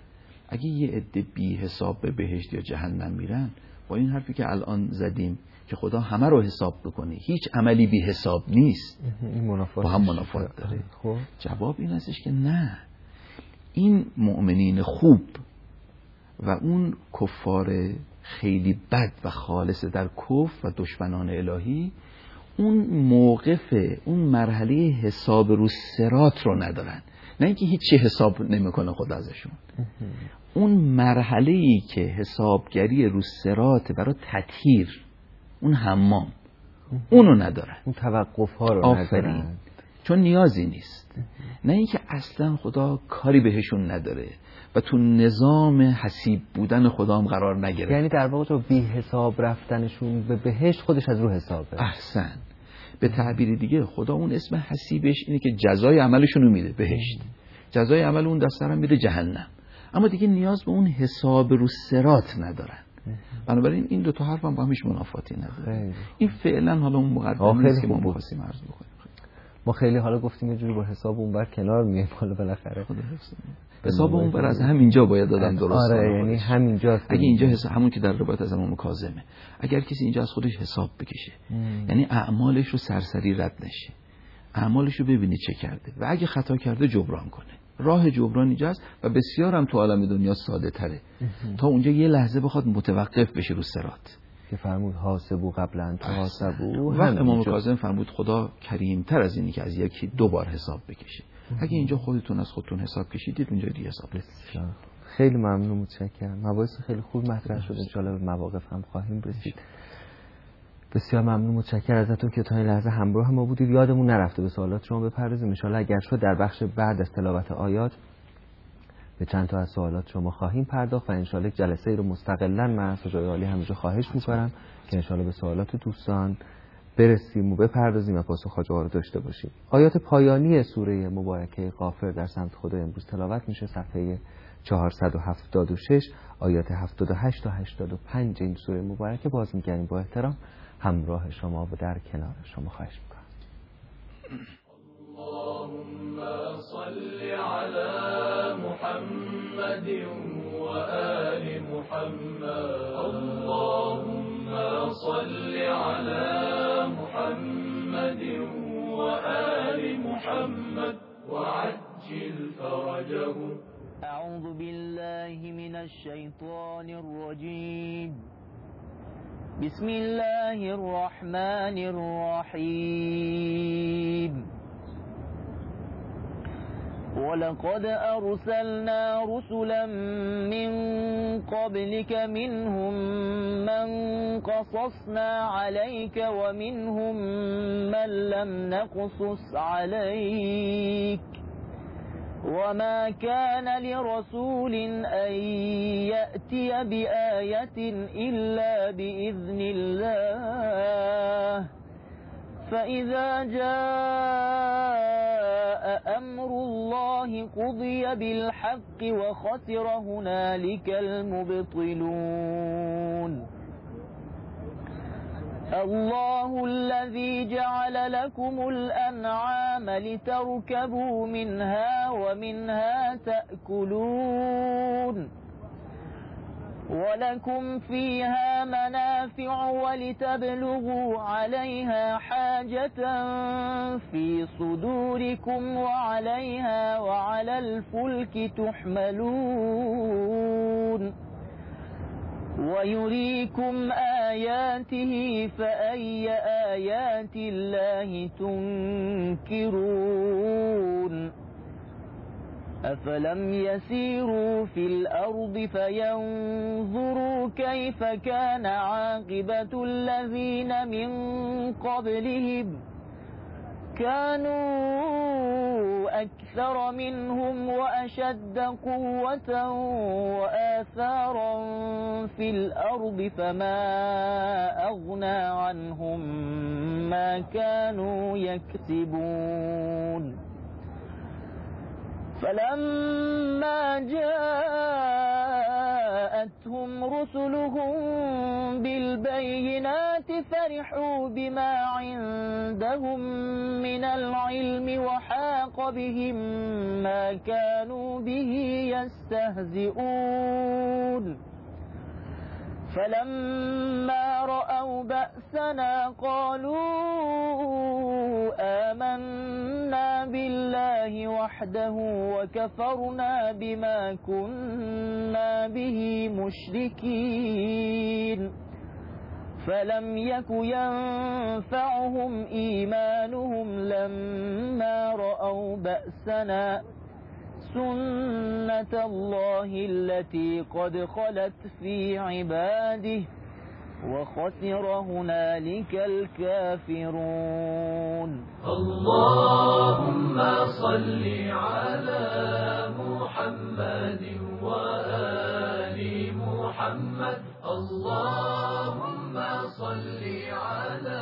اگه یه عده بی حساب به بهشت یا جهنم میرن، با این حرفی که الان زدیم که خدا همه رو حساب بکنه، هیچ عملی بی حساب نیست، با هم منافات داره. خب جواب این هستش که نه، این مؤمنین خوب و اون کفار خیلی بد و خالص در کفر و دشمنان الهی اون موقف، اون مرحله حساب رو صراط رو ندارن. نه اینکه هیچی حساب نمیکنه خدا ازشون، اون مرحله‌ای که حسابگری رو صراط برای تطهیر، اون حمام، اونو ندارن، اون توقف ها رو ندارن، چون نیازی نیست. نه اینکه اصلا خدا کاری بهشون نداره و تو نظام حسیب بودن خدا هم قرار نگرفت. یعنی در واقع تو بی حساب رفتنشون به بهشت خودش از رو حسابه. احسن. به تعبیر دیگه خدا اون اسم حسیبش اینه که جزای عملشون رو میده بهشت، جزای عمل اون دسته هم میده جهنم، اما دیگه نیاز به اون حساب رو صراط ندارن. بنابراین این دو تا حرف هم با همش منافاتی نداره. این فعلا حالا اون مقدمه نیست که ما می‌خواستیم عرض بکنیم. ما خیلی حالا گفتیم یه جوری با حساب اون بر کنار میایم، حالا بالاخره حساب اون بر از همینجا باید دادن درست. آره یعنی همینجاست. اگه اینجا حساب، همون که در روایت از امام کاظمه، اگر کسی اینجا از خودش حساب بکشه، ام. یعنی اعمالش رو سرسری رد نشه، اعمالش رو ببینه چه کرده و اگه خطا کرده جبران کنه. راه جبران اینجاست و بسیار هم تو عالم دنیا ساده تره تا اونجا یه لحظه بخواد متوقف بشه رو صراط. که فرمود حاسبو قبل ان تحاسبو. وقت امام کاظم فرمود خدا کریم تر از اینی که از یکی دو بار حساب بکشه. اگه اینجا خودتون از خودتون حساب کشیدید، اونجا دیگه حساب بکشید. خیلی ممنون، متشکرم. مباحث خیلی خوب مطرح شد، ان شاءالله به مواقف هم خواهیم رسید. بسیار ممنون، متشکرم ازتون که تا این لحظه همراه ما بودید. یادمون نرفته به سوالات شما بپردازیم. ان شاءالله اگر شد در بخش بعد از تلاوت آیات به چند تا از سوالات شما خواهیم پرداخت و ان شاءالله جلسه ای رو مستقلا من از جای عالی همینجا خواهش می‌کنم که ان شاءالله به سوالات دوستان برسیم و بپردازیم و پاسخ جواب رو داشته باشیم. آیات پایانی سوره مبارکه غافر در سمت خدا امروز تلاوت میشه، صفحه چهارصد و هفتاد و شش، آیات هفتاد و هشت تا هشتاد و پنج این سوره مبارکه. باز می‌گردیم با احترام همراه شما و در کنار شما خواهش می‌کنم. اللهم صل على محمد وآل محمد. اللهم صل على محمد وآل محمد وعجل فرجهم. أعوذ بالله من الشيطان الرجيم. بسم الله الرحمن الرحيم. ولقد أرسلنا رسلا من قبلك منهم من قصصنا عليك ومنهم من لم نقصص عليك وما كان لرسول أن يأتي بآية إلا بإذن الله فإذا جاء أمر الله قضي بالحق وخسر هنالك المبطلون. الله الذي جعل لكم الأنعام لتركبوا منها ومنها تأكلون ولكم فيها منافع ولتبلغوا عليها حاجة في صدوركم وعليها وعلى الفلك تحملون ويريكم آياته فأي آيات الله تنكرون. أفلم يسيروا في الأرض فينظروا كيف كان عاقبة الذين من قبلهم كانوا أكثر منهم وأشد قوة وآثارا في الأرض فما أغنى عنهم ما كانوا يكسبون. فلما جاءتهم رسلهم بالبينات بالبينات فرحوا بما عندهم من العلم وحاق بهم ما كانوا به يستهزئون فلما رأوا بأسنا قالوا آمنا بالله وحده وكفرنا بما كنا به مشركين فلم يك ينفعهم إيمانهم لما رأوا بأسنا سنة الله التي قد خلت في عباده وخسر هنالك الكافرون. اللهم صل على محمد وآل محمد. اللهم صل على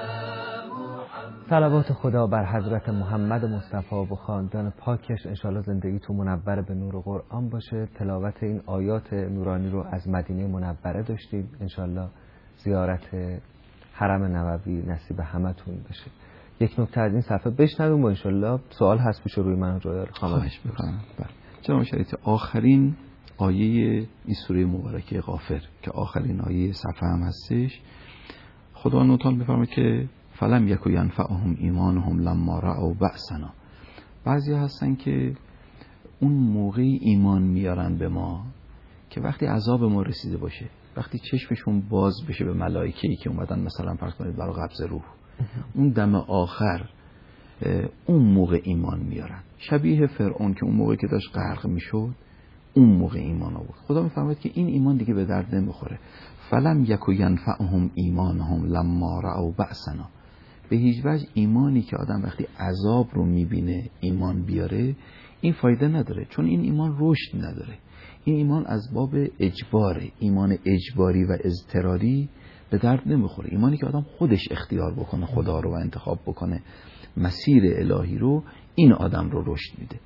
صلوات خدا بر حضرت محمد مصطفی و خاندان پاکش. انشالله زندگیتون منور به نور قرآن باشه. تلاوت این آیات نورانی رو از مدینه منوره داشتیم. انشالله زیارت حرم نبوی نصیب همتون بشه. یک نکته از این صفحه بشنویم و انشالله سوال هست پیش روی من و جای خواهش میکنم. جناب شریعت، آخرین آیه این سوره مبارکه غافر که آخرین آیه صفحه هم هستش، خدا نوتان میفرمه که فلم یکو ینفعهم ایمانهم لما رأوا بأسنا. بعضی هستن که اون موقعی ایمان میارن به ما که وقتی عذاب ما رسیده باشه، وقتی چشمشون باز بشه به ملائکه‌ای که اومدن مثلا فرض کنید برای قبض روح، اون دم آخر اون موقع ایمان میارن. شبیه فرعون که اون موقعی که داشت غرق میشد اون موقع ایمان آورد. خدا میفرماید که این ایمان دیگه به درد نمیخوره. فلم یکو ینفعهم ایمانهم لما رأوا بأسنا. به هیچ وجه ایمانی که آدم وقتی عذاب رو میبینه ایمان بیاره این فایده نداره، چون این ایمان رشد نداره. این ایمان از باب اجباره، ایمان اجباری و اضطراری به درد نمیخوره. ایمانی که آدم خودش اختیار بکنه خدا رو و انتخاب بکنه مسیر الهی رو، این آدم رو رشد میده.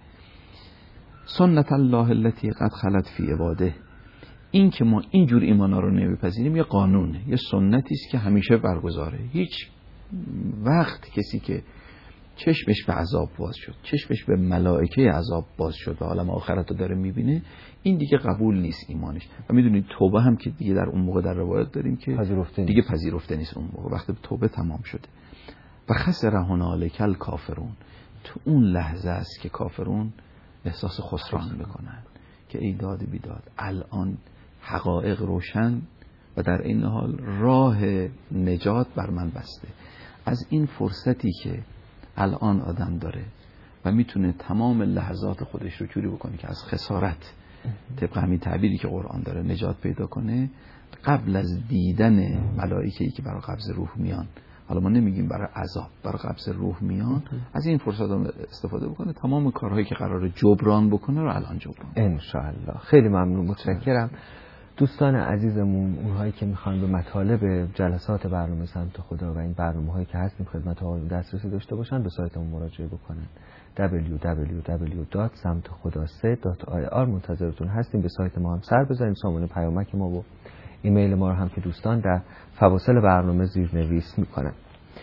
سنت الله التي قد خلت فی عباده. این که ما اینجور ایمانا رو نمیپذیریم یه قانونه، یه سنتی است که همیشه برگزاره. هیچ وقت کسی که چشمش به عذاب باز شد، چشمش به ملائکه عذاب باز شد و عالم آخرت رو داره میبینه، این دیگه قبول نیست ایمانش. و میدونید توبه هم که دیگه در اون موقع در روایت داریم که پذیرفته دیگه پذیرفته نیست اون موقع، وقتی توبه تمام شده. و خسر هنالک الکافرون. تو اون لحظه است که کافرون احساس خسران میکنن که ای داد بیداد، الان حقایق روشن و در این حال راه نجات بر من بسته. از این فرصتی که الان آدم داره و میتونه تمام لحظات خودش رو جوری بکنه که از خسارت طبق همین تعبیری که قرآن داره نجات پیدا کنه، قبل از دیدن ملائکه‌ای که برای قبض روح میان، حالا ما نمیگیم برای عذاب، برای قبض روح میان، از این فرصت استفاده بکنه تمام کارهایی که قراره جبران بکنه رو الان جبران. انشاءالله. خیلی ممنون، متشکرم. دوستان عزیزمون، اونهایی که میخوان به مطالب جلسات برنامه سمت خدا و این برنامه‌هایی که هستیم خدمت آقایون دسترسی داشته باشن، به سایتمون مراجعه بکنن دبلیو دبلیو دبلیو دات سمت خدا سه دات آی آر. منتظرتون هستیم. به سایت ما هم سر بزنید، سامانه پیامک ما و ایمیل ما رو هم که دوستان در فواصل برنامه زیرنویس میکنن.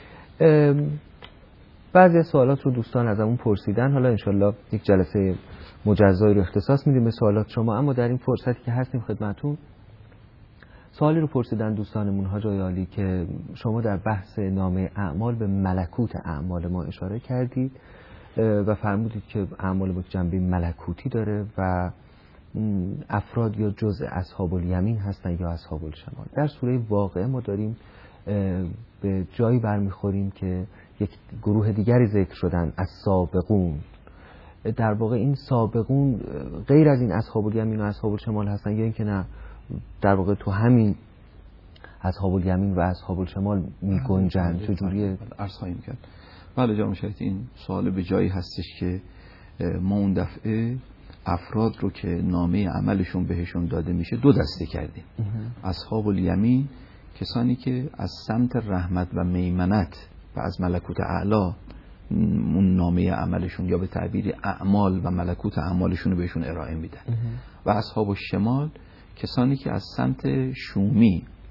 بعضی از سوالات رو دوستان ازمون پرسیدن، حالا انشالله یک جلسه مجزایی رو اختصاص میدیم به سوالات شما، اما در این فرصتی که هستیم خدمتون سوالی رو پرسیدن دوستانمون حاجی عالی که شما در بحث نامه اعمال به ملکوت اعمال ما اشاره کردید و فرمودید که اعمال ما جنبه ملکوتی داره و افراد یا جزء اصحاب الیمین هستن یا اصحاب الشمال. در سوره واقعه ما داریم به جایی برمیخوریم که یک گروه دیگری ذکر شدن، از سابقون. در واقع این سابقون غیر از این اصحاب الیمین و اصحاب الشمال هستن یا اینکه نه در واقع تو همین اصحاب الیمین و اصحاب الشمال می گنجن؟ چجوریه؟ عرض خواهیم کرد. بله جناب شریعت، این سوال به جایی هستش که ما اون دفعه افراد رو که نامه عملشون بهشون داده میشه دو دسته کردیم. اصحاب الیمین کسانی که از سمت رحمت و میمنت و از ملکوت اعلا اون نامه عملشون یا به تعبیر اعمال و ملکوت اعمالشون رو بهشون ارائه میدن. و اصحاب الشمال کسانی که از سمت شومی،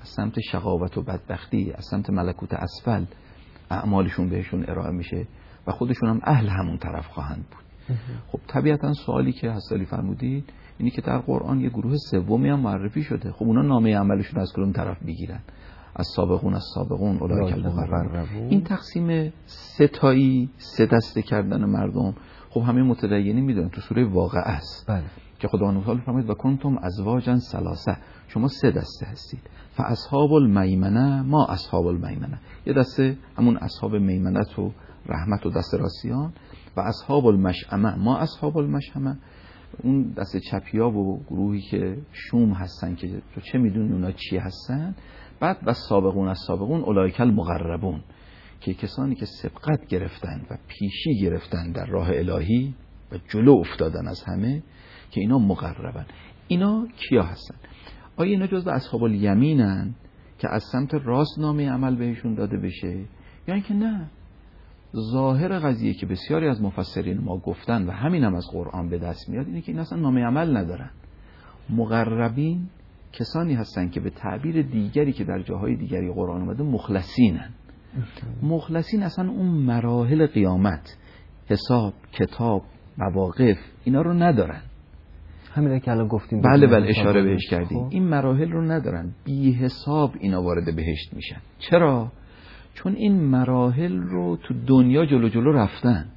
از سمت شقاوت و بدبختی، از سمت ملکوت اسفل اعمالشون بهشون ارائه میشه و خودشون هم اهل همون طرف خواهند بود. خب طبیعتا سوالی که حضرت فرمودید اینی که در قرآن یه گروه سومی هم معرفی شده. خب اونا نامه عملشون از کدوم طرف میگیرن؟ از سابقون از سابقون اولئک المقربون. این تقسیم سه تایی، سه دسته کردن مردم، خب همه متدینی میدونن تو سوره واقعه است. بله. که خداوند تعالی فرمود و کنتم ازواجا ثلاثه، شما سه دسته هستید. فاصحاب المیمنه ما اصحاب المیمنه، یه دسته همون اصحاب میمنت و رحمت و دست راستیان، و اصحاب المشأمه ما اصحاب المشأمه، اون دست چپیا و گروهی که شوم هستن که تو چه میدونی اونا چی هستن. بعد و سابقون از سابقون اولئک المقربون، که کسانی که سبقت گرفتن و پیشی گرفتن در راه الهی و جلو افتادن از همه، که اینا مقربن. اینا کیا هستن؟ آیا اینا جزو اصحاب الیمینن که از سمت راست نامه عمل بهشون داده بشه، یا اینکه نه؟ ظاهر قضیه که بسیاری از مفسرین ما گفتن و همین هم از قرآن به دست میاد اینه که این اصلا نامه عمل ندارن. مقربین کسانی هستن که به تعبیر دیگری که در جاهای دیگری قرآن اومده مخلصینن. مخلصین اصلا اون مراحل قیامت، حساب، کتاب، مواقف، اینا رو ندارن. همین که الان گفتیم. بله بله اشاره بهش کردیم. این مراحل رو ندارن، بی حساب اینا وارد بهشت میشن. چرا؟ چون این مراحل رو تو دنیا جلو جلو رفتن،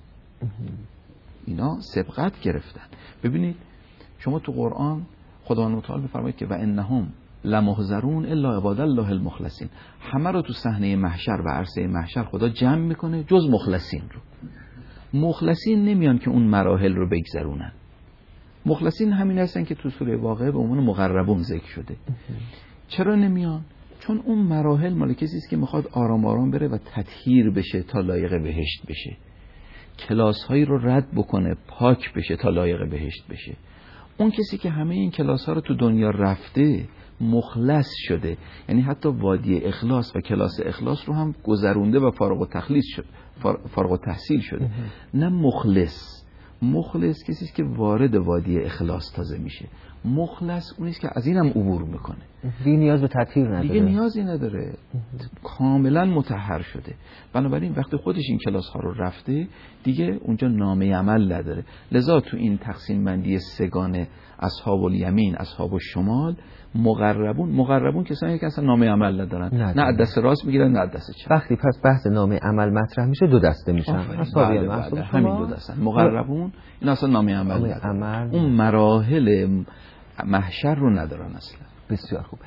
اینا سبقت گرفتن. ببینید شما تو قرآن خداوند متعال میفرماید که و انهم لمحضرون الا عباد الله المخلصین، همه رو تو صحنه محشر و عرصه محشر خدا جمع میکنه جز مخلصین رو. مخلصین نمیان که اون مراحل رو بگذرونن. مخلصین همین هستن که تو سوره واقعه به عنوان مقربون ذکر شده. چرا نمیان؟ چون اون مراحل مال کسی است که میخواد آرام آرام بره و تطهیر بشه تا لایق بهشت بشه، کلاس هایی رو رد بکنه، پاک بشه تا لایق بهشت بشه. اون کسی که همه این کلاس ها رو تو دنیا رفته، مخلص شده، یعنی حتی وادی اخلاص و کلاس اخلاص رو هم گذرونده و فارغ التخلیص شد، فارغ التحصیل شده. نه مخلص. مخلص کسی است که وارد وادی اخلاص تازه میشه. مخلص اونی است که از اینم عبور میکنه، دیگه نیاز به تطهیر نداره، دیگه نیازی نداره، کاملا مطهر شده. بنابراین وقتی خودش این کلاس ها رو رفته دیگه اونجا نامه عمل نداره. لذا تو این تقسیم بندی سگانه اصحاب الیمین، اصحاب الشمال، مقربون، مقربون کسانی که اصلا نامه عمل ندارن، نه, نه از دست راست میگیرن نه از دست چپ. وقتی پس بحث نامه عمل مطرح میشه دو دسته میشن. اصحاب بله بله همین دو دسته. مقربون این اصلا نامه عمل ندارن، اون مراحل محشر رو ندارن اصلا. بسیار خوب.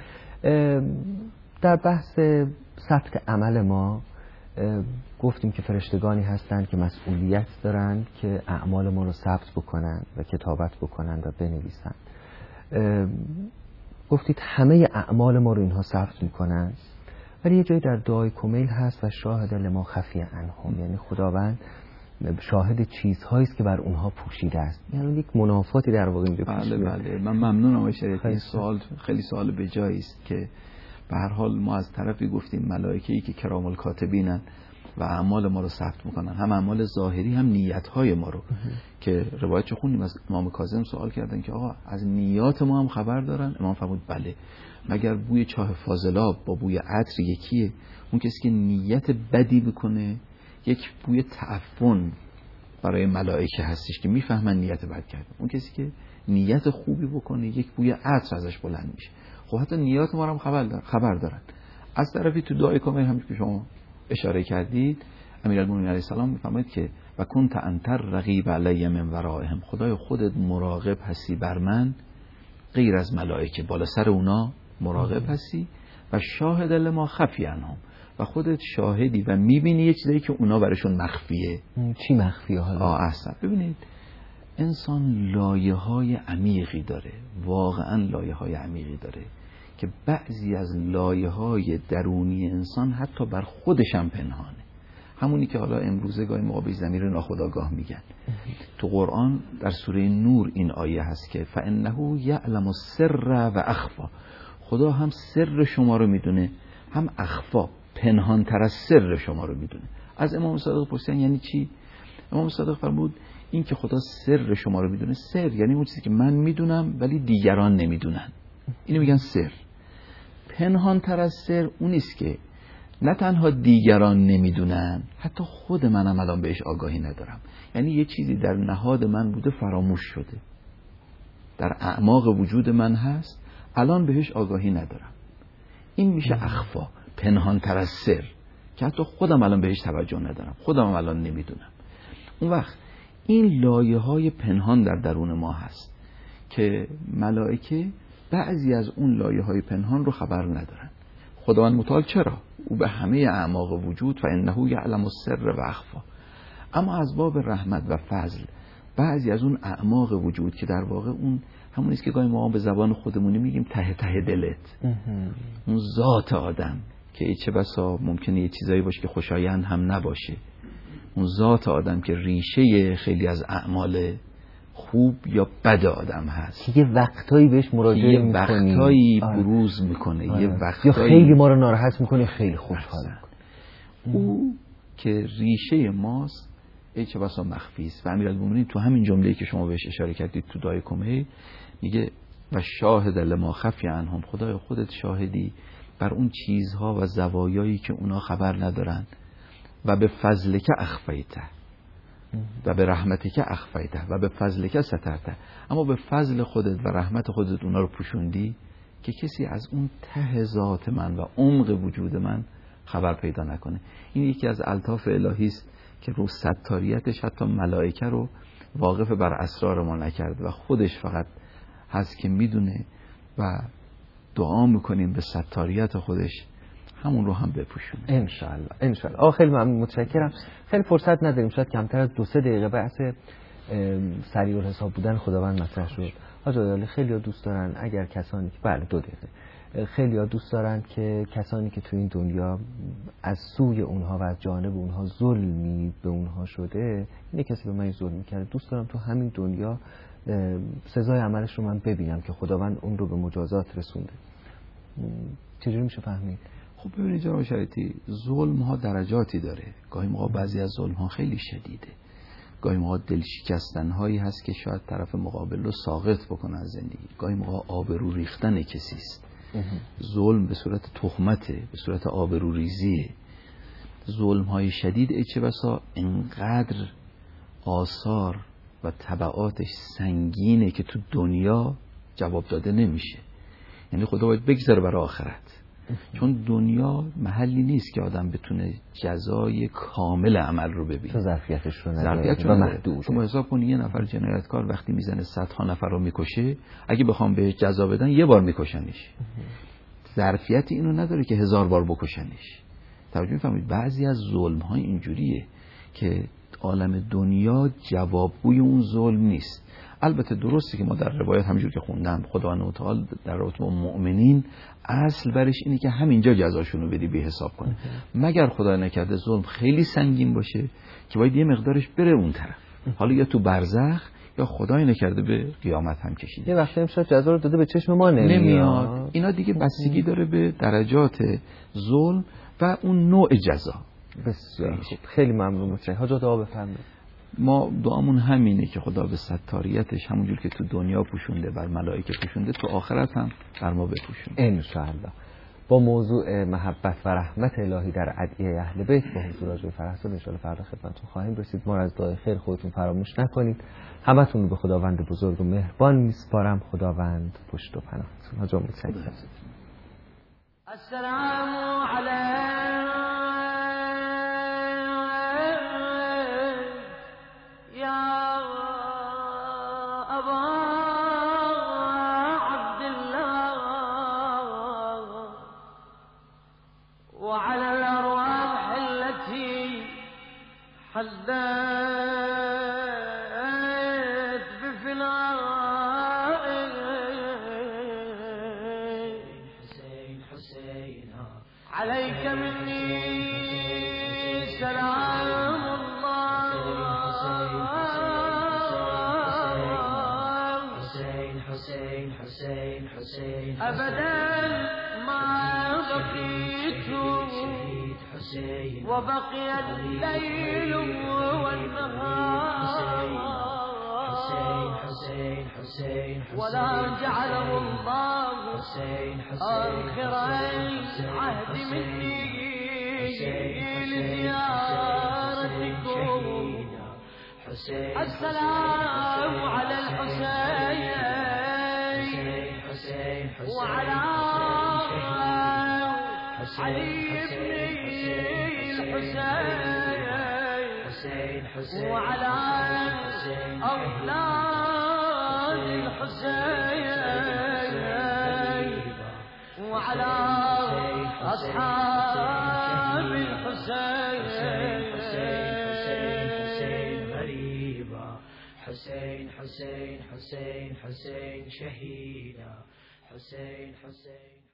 در بحث ثبت عمل ما گفتیم که فرشتگانی هستند که مسئولیت دارند که اعمال ما رو ثبت بکنند و کتابت بکنند و بنویسند. گفتید همه اعمال ما رو اینها ثبت میکنند، ولی یه جایی در دعای کمیل هست و شاهد لما خفی عنهم، یعنی خداوند شاهد چیزهایی است که بر اونها پوشیده است. یعنی یک منافاتی در واقع اینجا بله بله من ممنونم آقای شریعتی. این سوال خیلی سوال به جایی است که به هر حال ما از طرفی گفتیم ملائکه‌ای که کرام الکاتبینن و اعمال ما رو ثبت میکنن، هم اعمال ظاهری هم نیت‌های ما رو که روایت چه خوندیم از امام کاظم سوال کردن که آقا از نیات ما هم خبر دارن؟ امام فرمود بله. مگر بوی چاه فاضلاب با بوی عطر یکیه؟ اون کسی که نیت بدی بکنه یک بوی تعفن برای ملائکه هستش که میفهمن نیت بد کرده. اون کسی که نیت خوبی بکنه یک بوی عطر ازش بلند میشه. خب حتی نیات ما رو هم خبر دارن. خبر دارن. از طرفی تو دعای کامل هم که شما اشاره کردید امیرالمومنین علیه السلام میفرماید که و کنت انتر رقیب علی من ورائهم، خدای خودت مراقب هستی بر من غیر از ملائکه، بالا سر اونا مراقب هستی و شاهد لما خفی عنهم، و خودت شاهدی و میبینی یه چیزایی که اونا براشون مخفیه. چی مخفیه حالا؟ آه احسن. ببینید انسان لایه های عمیقی داره، واقعا لایه های عمیقی داره که بعضی از لایه های درونی انسان حتی بر خودش هم پنهانه. همونی که حالا امروزه گاهی موقع به ضمیر ناخودآگاه میگن. تو قرآن در سوره نور این آیه هست که فانه یعلم السر و اخفا، خدا هم سر شما رو میدونه هم اخفا، پنهان تر از سر شما رو میدونه. از امام صادق پرسیدن یعنی چی؟ امام صادق فرمود این که خدا سر شما رو میدونه، سر یعنی اون چیزی که من میدونم ولی دیگران نمیدونن، اینو میگن سر. پنهان تر از سر اون نیست که نه تنها دیگران نمیدونن، حتی خود منم الان بهش آگاهی ندارم. یعنی یه چیزی در نهاد من بوده فراموش شده، در اعماق وجود من هست، الان بهش آگاهی ندارم. این میشه اخفا، پنهان تر از سر، که حتی خودم الان بهش توجه ندارم، خودم الان نمیدونم. اون وقت این لایه های پنهان در درون ما هست که ملائکه بعضی از اون لایه های پنهان رو خبر ندارن. خداوند متعال چرا؟ او به همه اعماق وجود و انه یعلم السر و اخفا. اما از باب رحمت و فضل بعضی از اون اعماق وجود که در واقع اون همون است که گاهی ما به زبان خودمونی میگیم ته ته دلت، اون ذات آدم که چه بسا ممکنه یه چیزایی باشه که خوشایند هم نباشه، اون ذات آدم که ریشه خیلی از اعمال خوب یا بد آدم هست، یه وقتایی بهش مراجعه یه میکنی، یه وقتایی بروز میکنه، آره. یه وقتایی یا خیلی ما رو ناراحت میکنه، خیلی خوشحال میکنه. او که ریشه ماست ای چه بسا مخفی است. و امیرالمومنین تو همین جمله‌ای که شما بهش اشاره کردید تو دعای کمه میگه و شاهد لما خفی عنهم، خدای خودت شاهدی بر اون چیزها و زوایایی که اونا خبر ندارن، و به فضلک اخفیته و به رحمتک اخفیته و به فضلک سترته، اما به فضل خودت و رحمت خودت اونا رو پوشوندی که کسی از اون ته ذات من و عمق وجود من خبر پیدا نکنه. این یکی از الطاف الهی است که رو ستاریتش حتی ملائکه رو واقف بر اسرار ما نکرد و خودش فقط هست که میدونه و دعا میکنیم به ستاریت خودش همون رو هم بپوشونه انشالله. انشالله. آه خیلی ممنون، متشکرم. خیلی فرصت نداریم، شاید کمتر از دو سه دقیقه بحث سریع الحساب بودن خداوند مطرح شد. حاج علی خیلی ها دوست دارن اگر کسانی که بله دو دقیقه خیلی ها دوست دارن که کسانی که تو این دنیا از سوی اونها و از جانب اونها ظلمی به اونها شده، اینه کسی به من ظلم کرده، دوست دارم تو همین دنیا سزای عملش رو من ببینم که خداوند اون رو به مجازات رسونده. چجوری میشه فهمید؟ خب ببینید جناب شریعتی، ظلم ها درجاتی داره. گاهی موقع بعضی از ظلم ها خیلی شدیده، گاهی موقع دلشکستن هایی هست که شاید طرف مقابل رو ساقط بکنه از زندگی، گاهی موقع آبرو ریختن کسی است. ظلم به صورت تهمته، به صورت آبرو ریزیه. ظلم های شدید ای چه بسا انقدر آثار و تبعاتش سنگینه که تو دنیا جواب داده نمیشه. یعنی خدا باید بگذاره برای آخرت، چون دنیا محلی نیست که آدم بتونه جزای کامل عمل رو ببینه، ظرفیتش رو ظرفیتش و محدود. شما حساب کنید یه نفر جنایتکار وقتی میزنه صدها نفر رو میکشه، اگه بخوام بهش جزا بدن یه بار میکشنش، ظرفیت اینو نداره که هزار بار بکشنش. توجه می‌فرمایید بعضی از ظلم ها اینجوریه که عالم دنیا جوابگوی اون ظلم نیست. البته درسته که ما در روایت همینجور که خوندم خداوند تعالی در رابطه با مؤمنین اصل برش اینه که همینجا جزاشون رو بدی به حساب کنه، مگر خدا نکرده ظلم خیلی سنگین باشه که باید یه مقدارش بره اون طرف، حالا یا تو برزخ یا خدای نکرده به قیامت هم کشیده. یه وقتی میشه جزا رو داده به چشم ما نمیاد. نمیاد. اینا دیگه بستگی داره به درجات ظلم و اون نوع جزا. بسیار خوب، خیلی ممنون. متشکرم. حاج دعا بفرمایید. ما دعامون همینه که خدا به ستاریتش همونجور که تو دنیا پوشونده بر ملائکه پوشونده تو آخرت هم بر ما بپوشونه انشاءالله. با موضوع محبت و رحمت الهی در ادعیه اهل بیت با حضور حاج فرهزاد انشاءالله فردا خدمتتون خواهیم رسید. ما از دعای خیر خودتون فراموش نکنید. همتون رو به خداوند بزرگ و مهربان میسپارم. خداوند پشت و پناهتون. حاج متشکرم. السلام علیکم حدثت بفناء حسين حسين عليك مني سلام الله حسين حسين حسين حسين أبدا ما بقيت وبقي الليل والنهار حسين حسين حسين ولا جعله الله آخر عهد مني لزيارتكم السلام على الحسين وعلى علي بن الحسين وعلى أولاد الحسين وعلى أصحاب الحسين حسين حسين حسين حسين شهيدا حسين حسين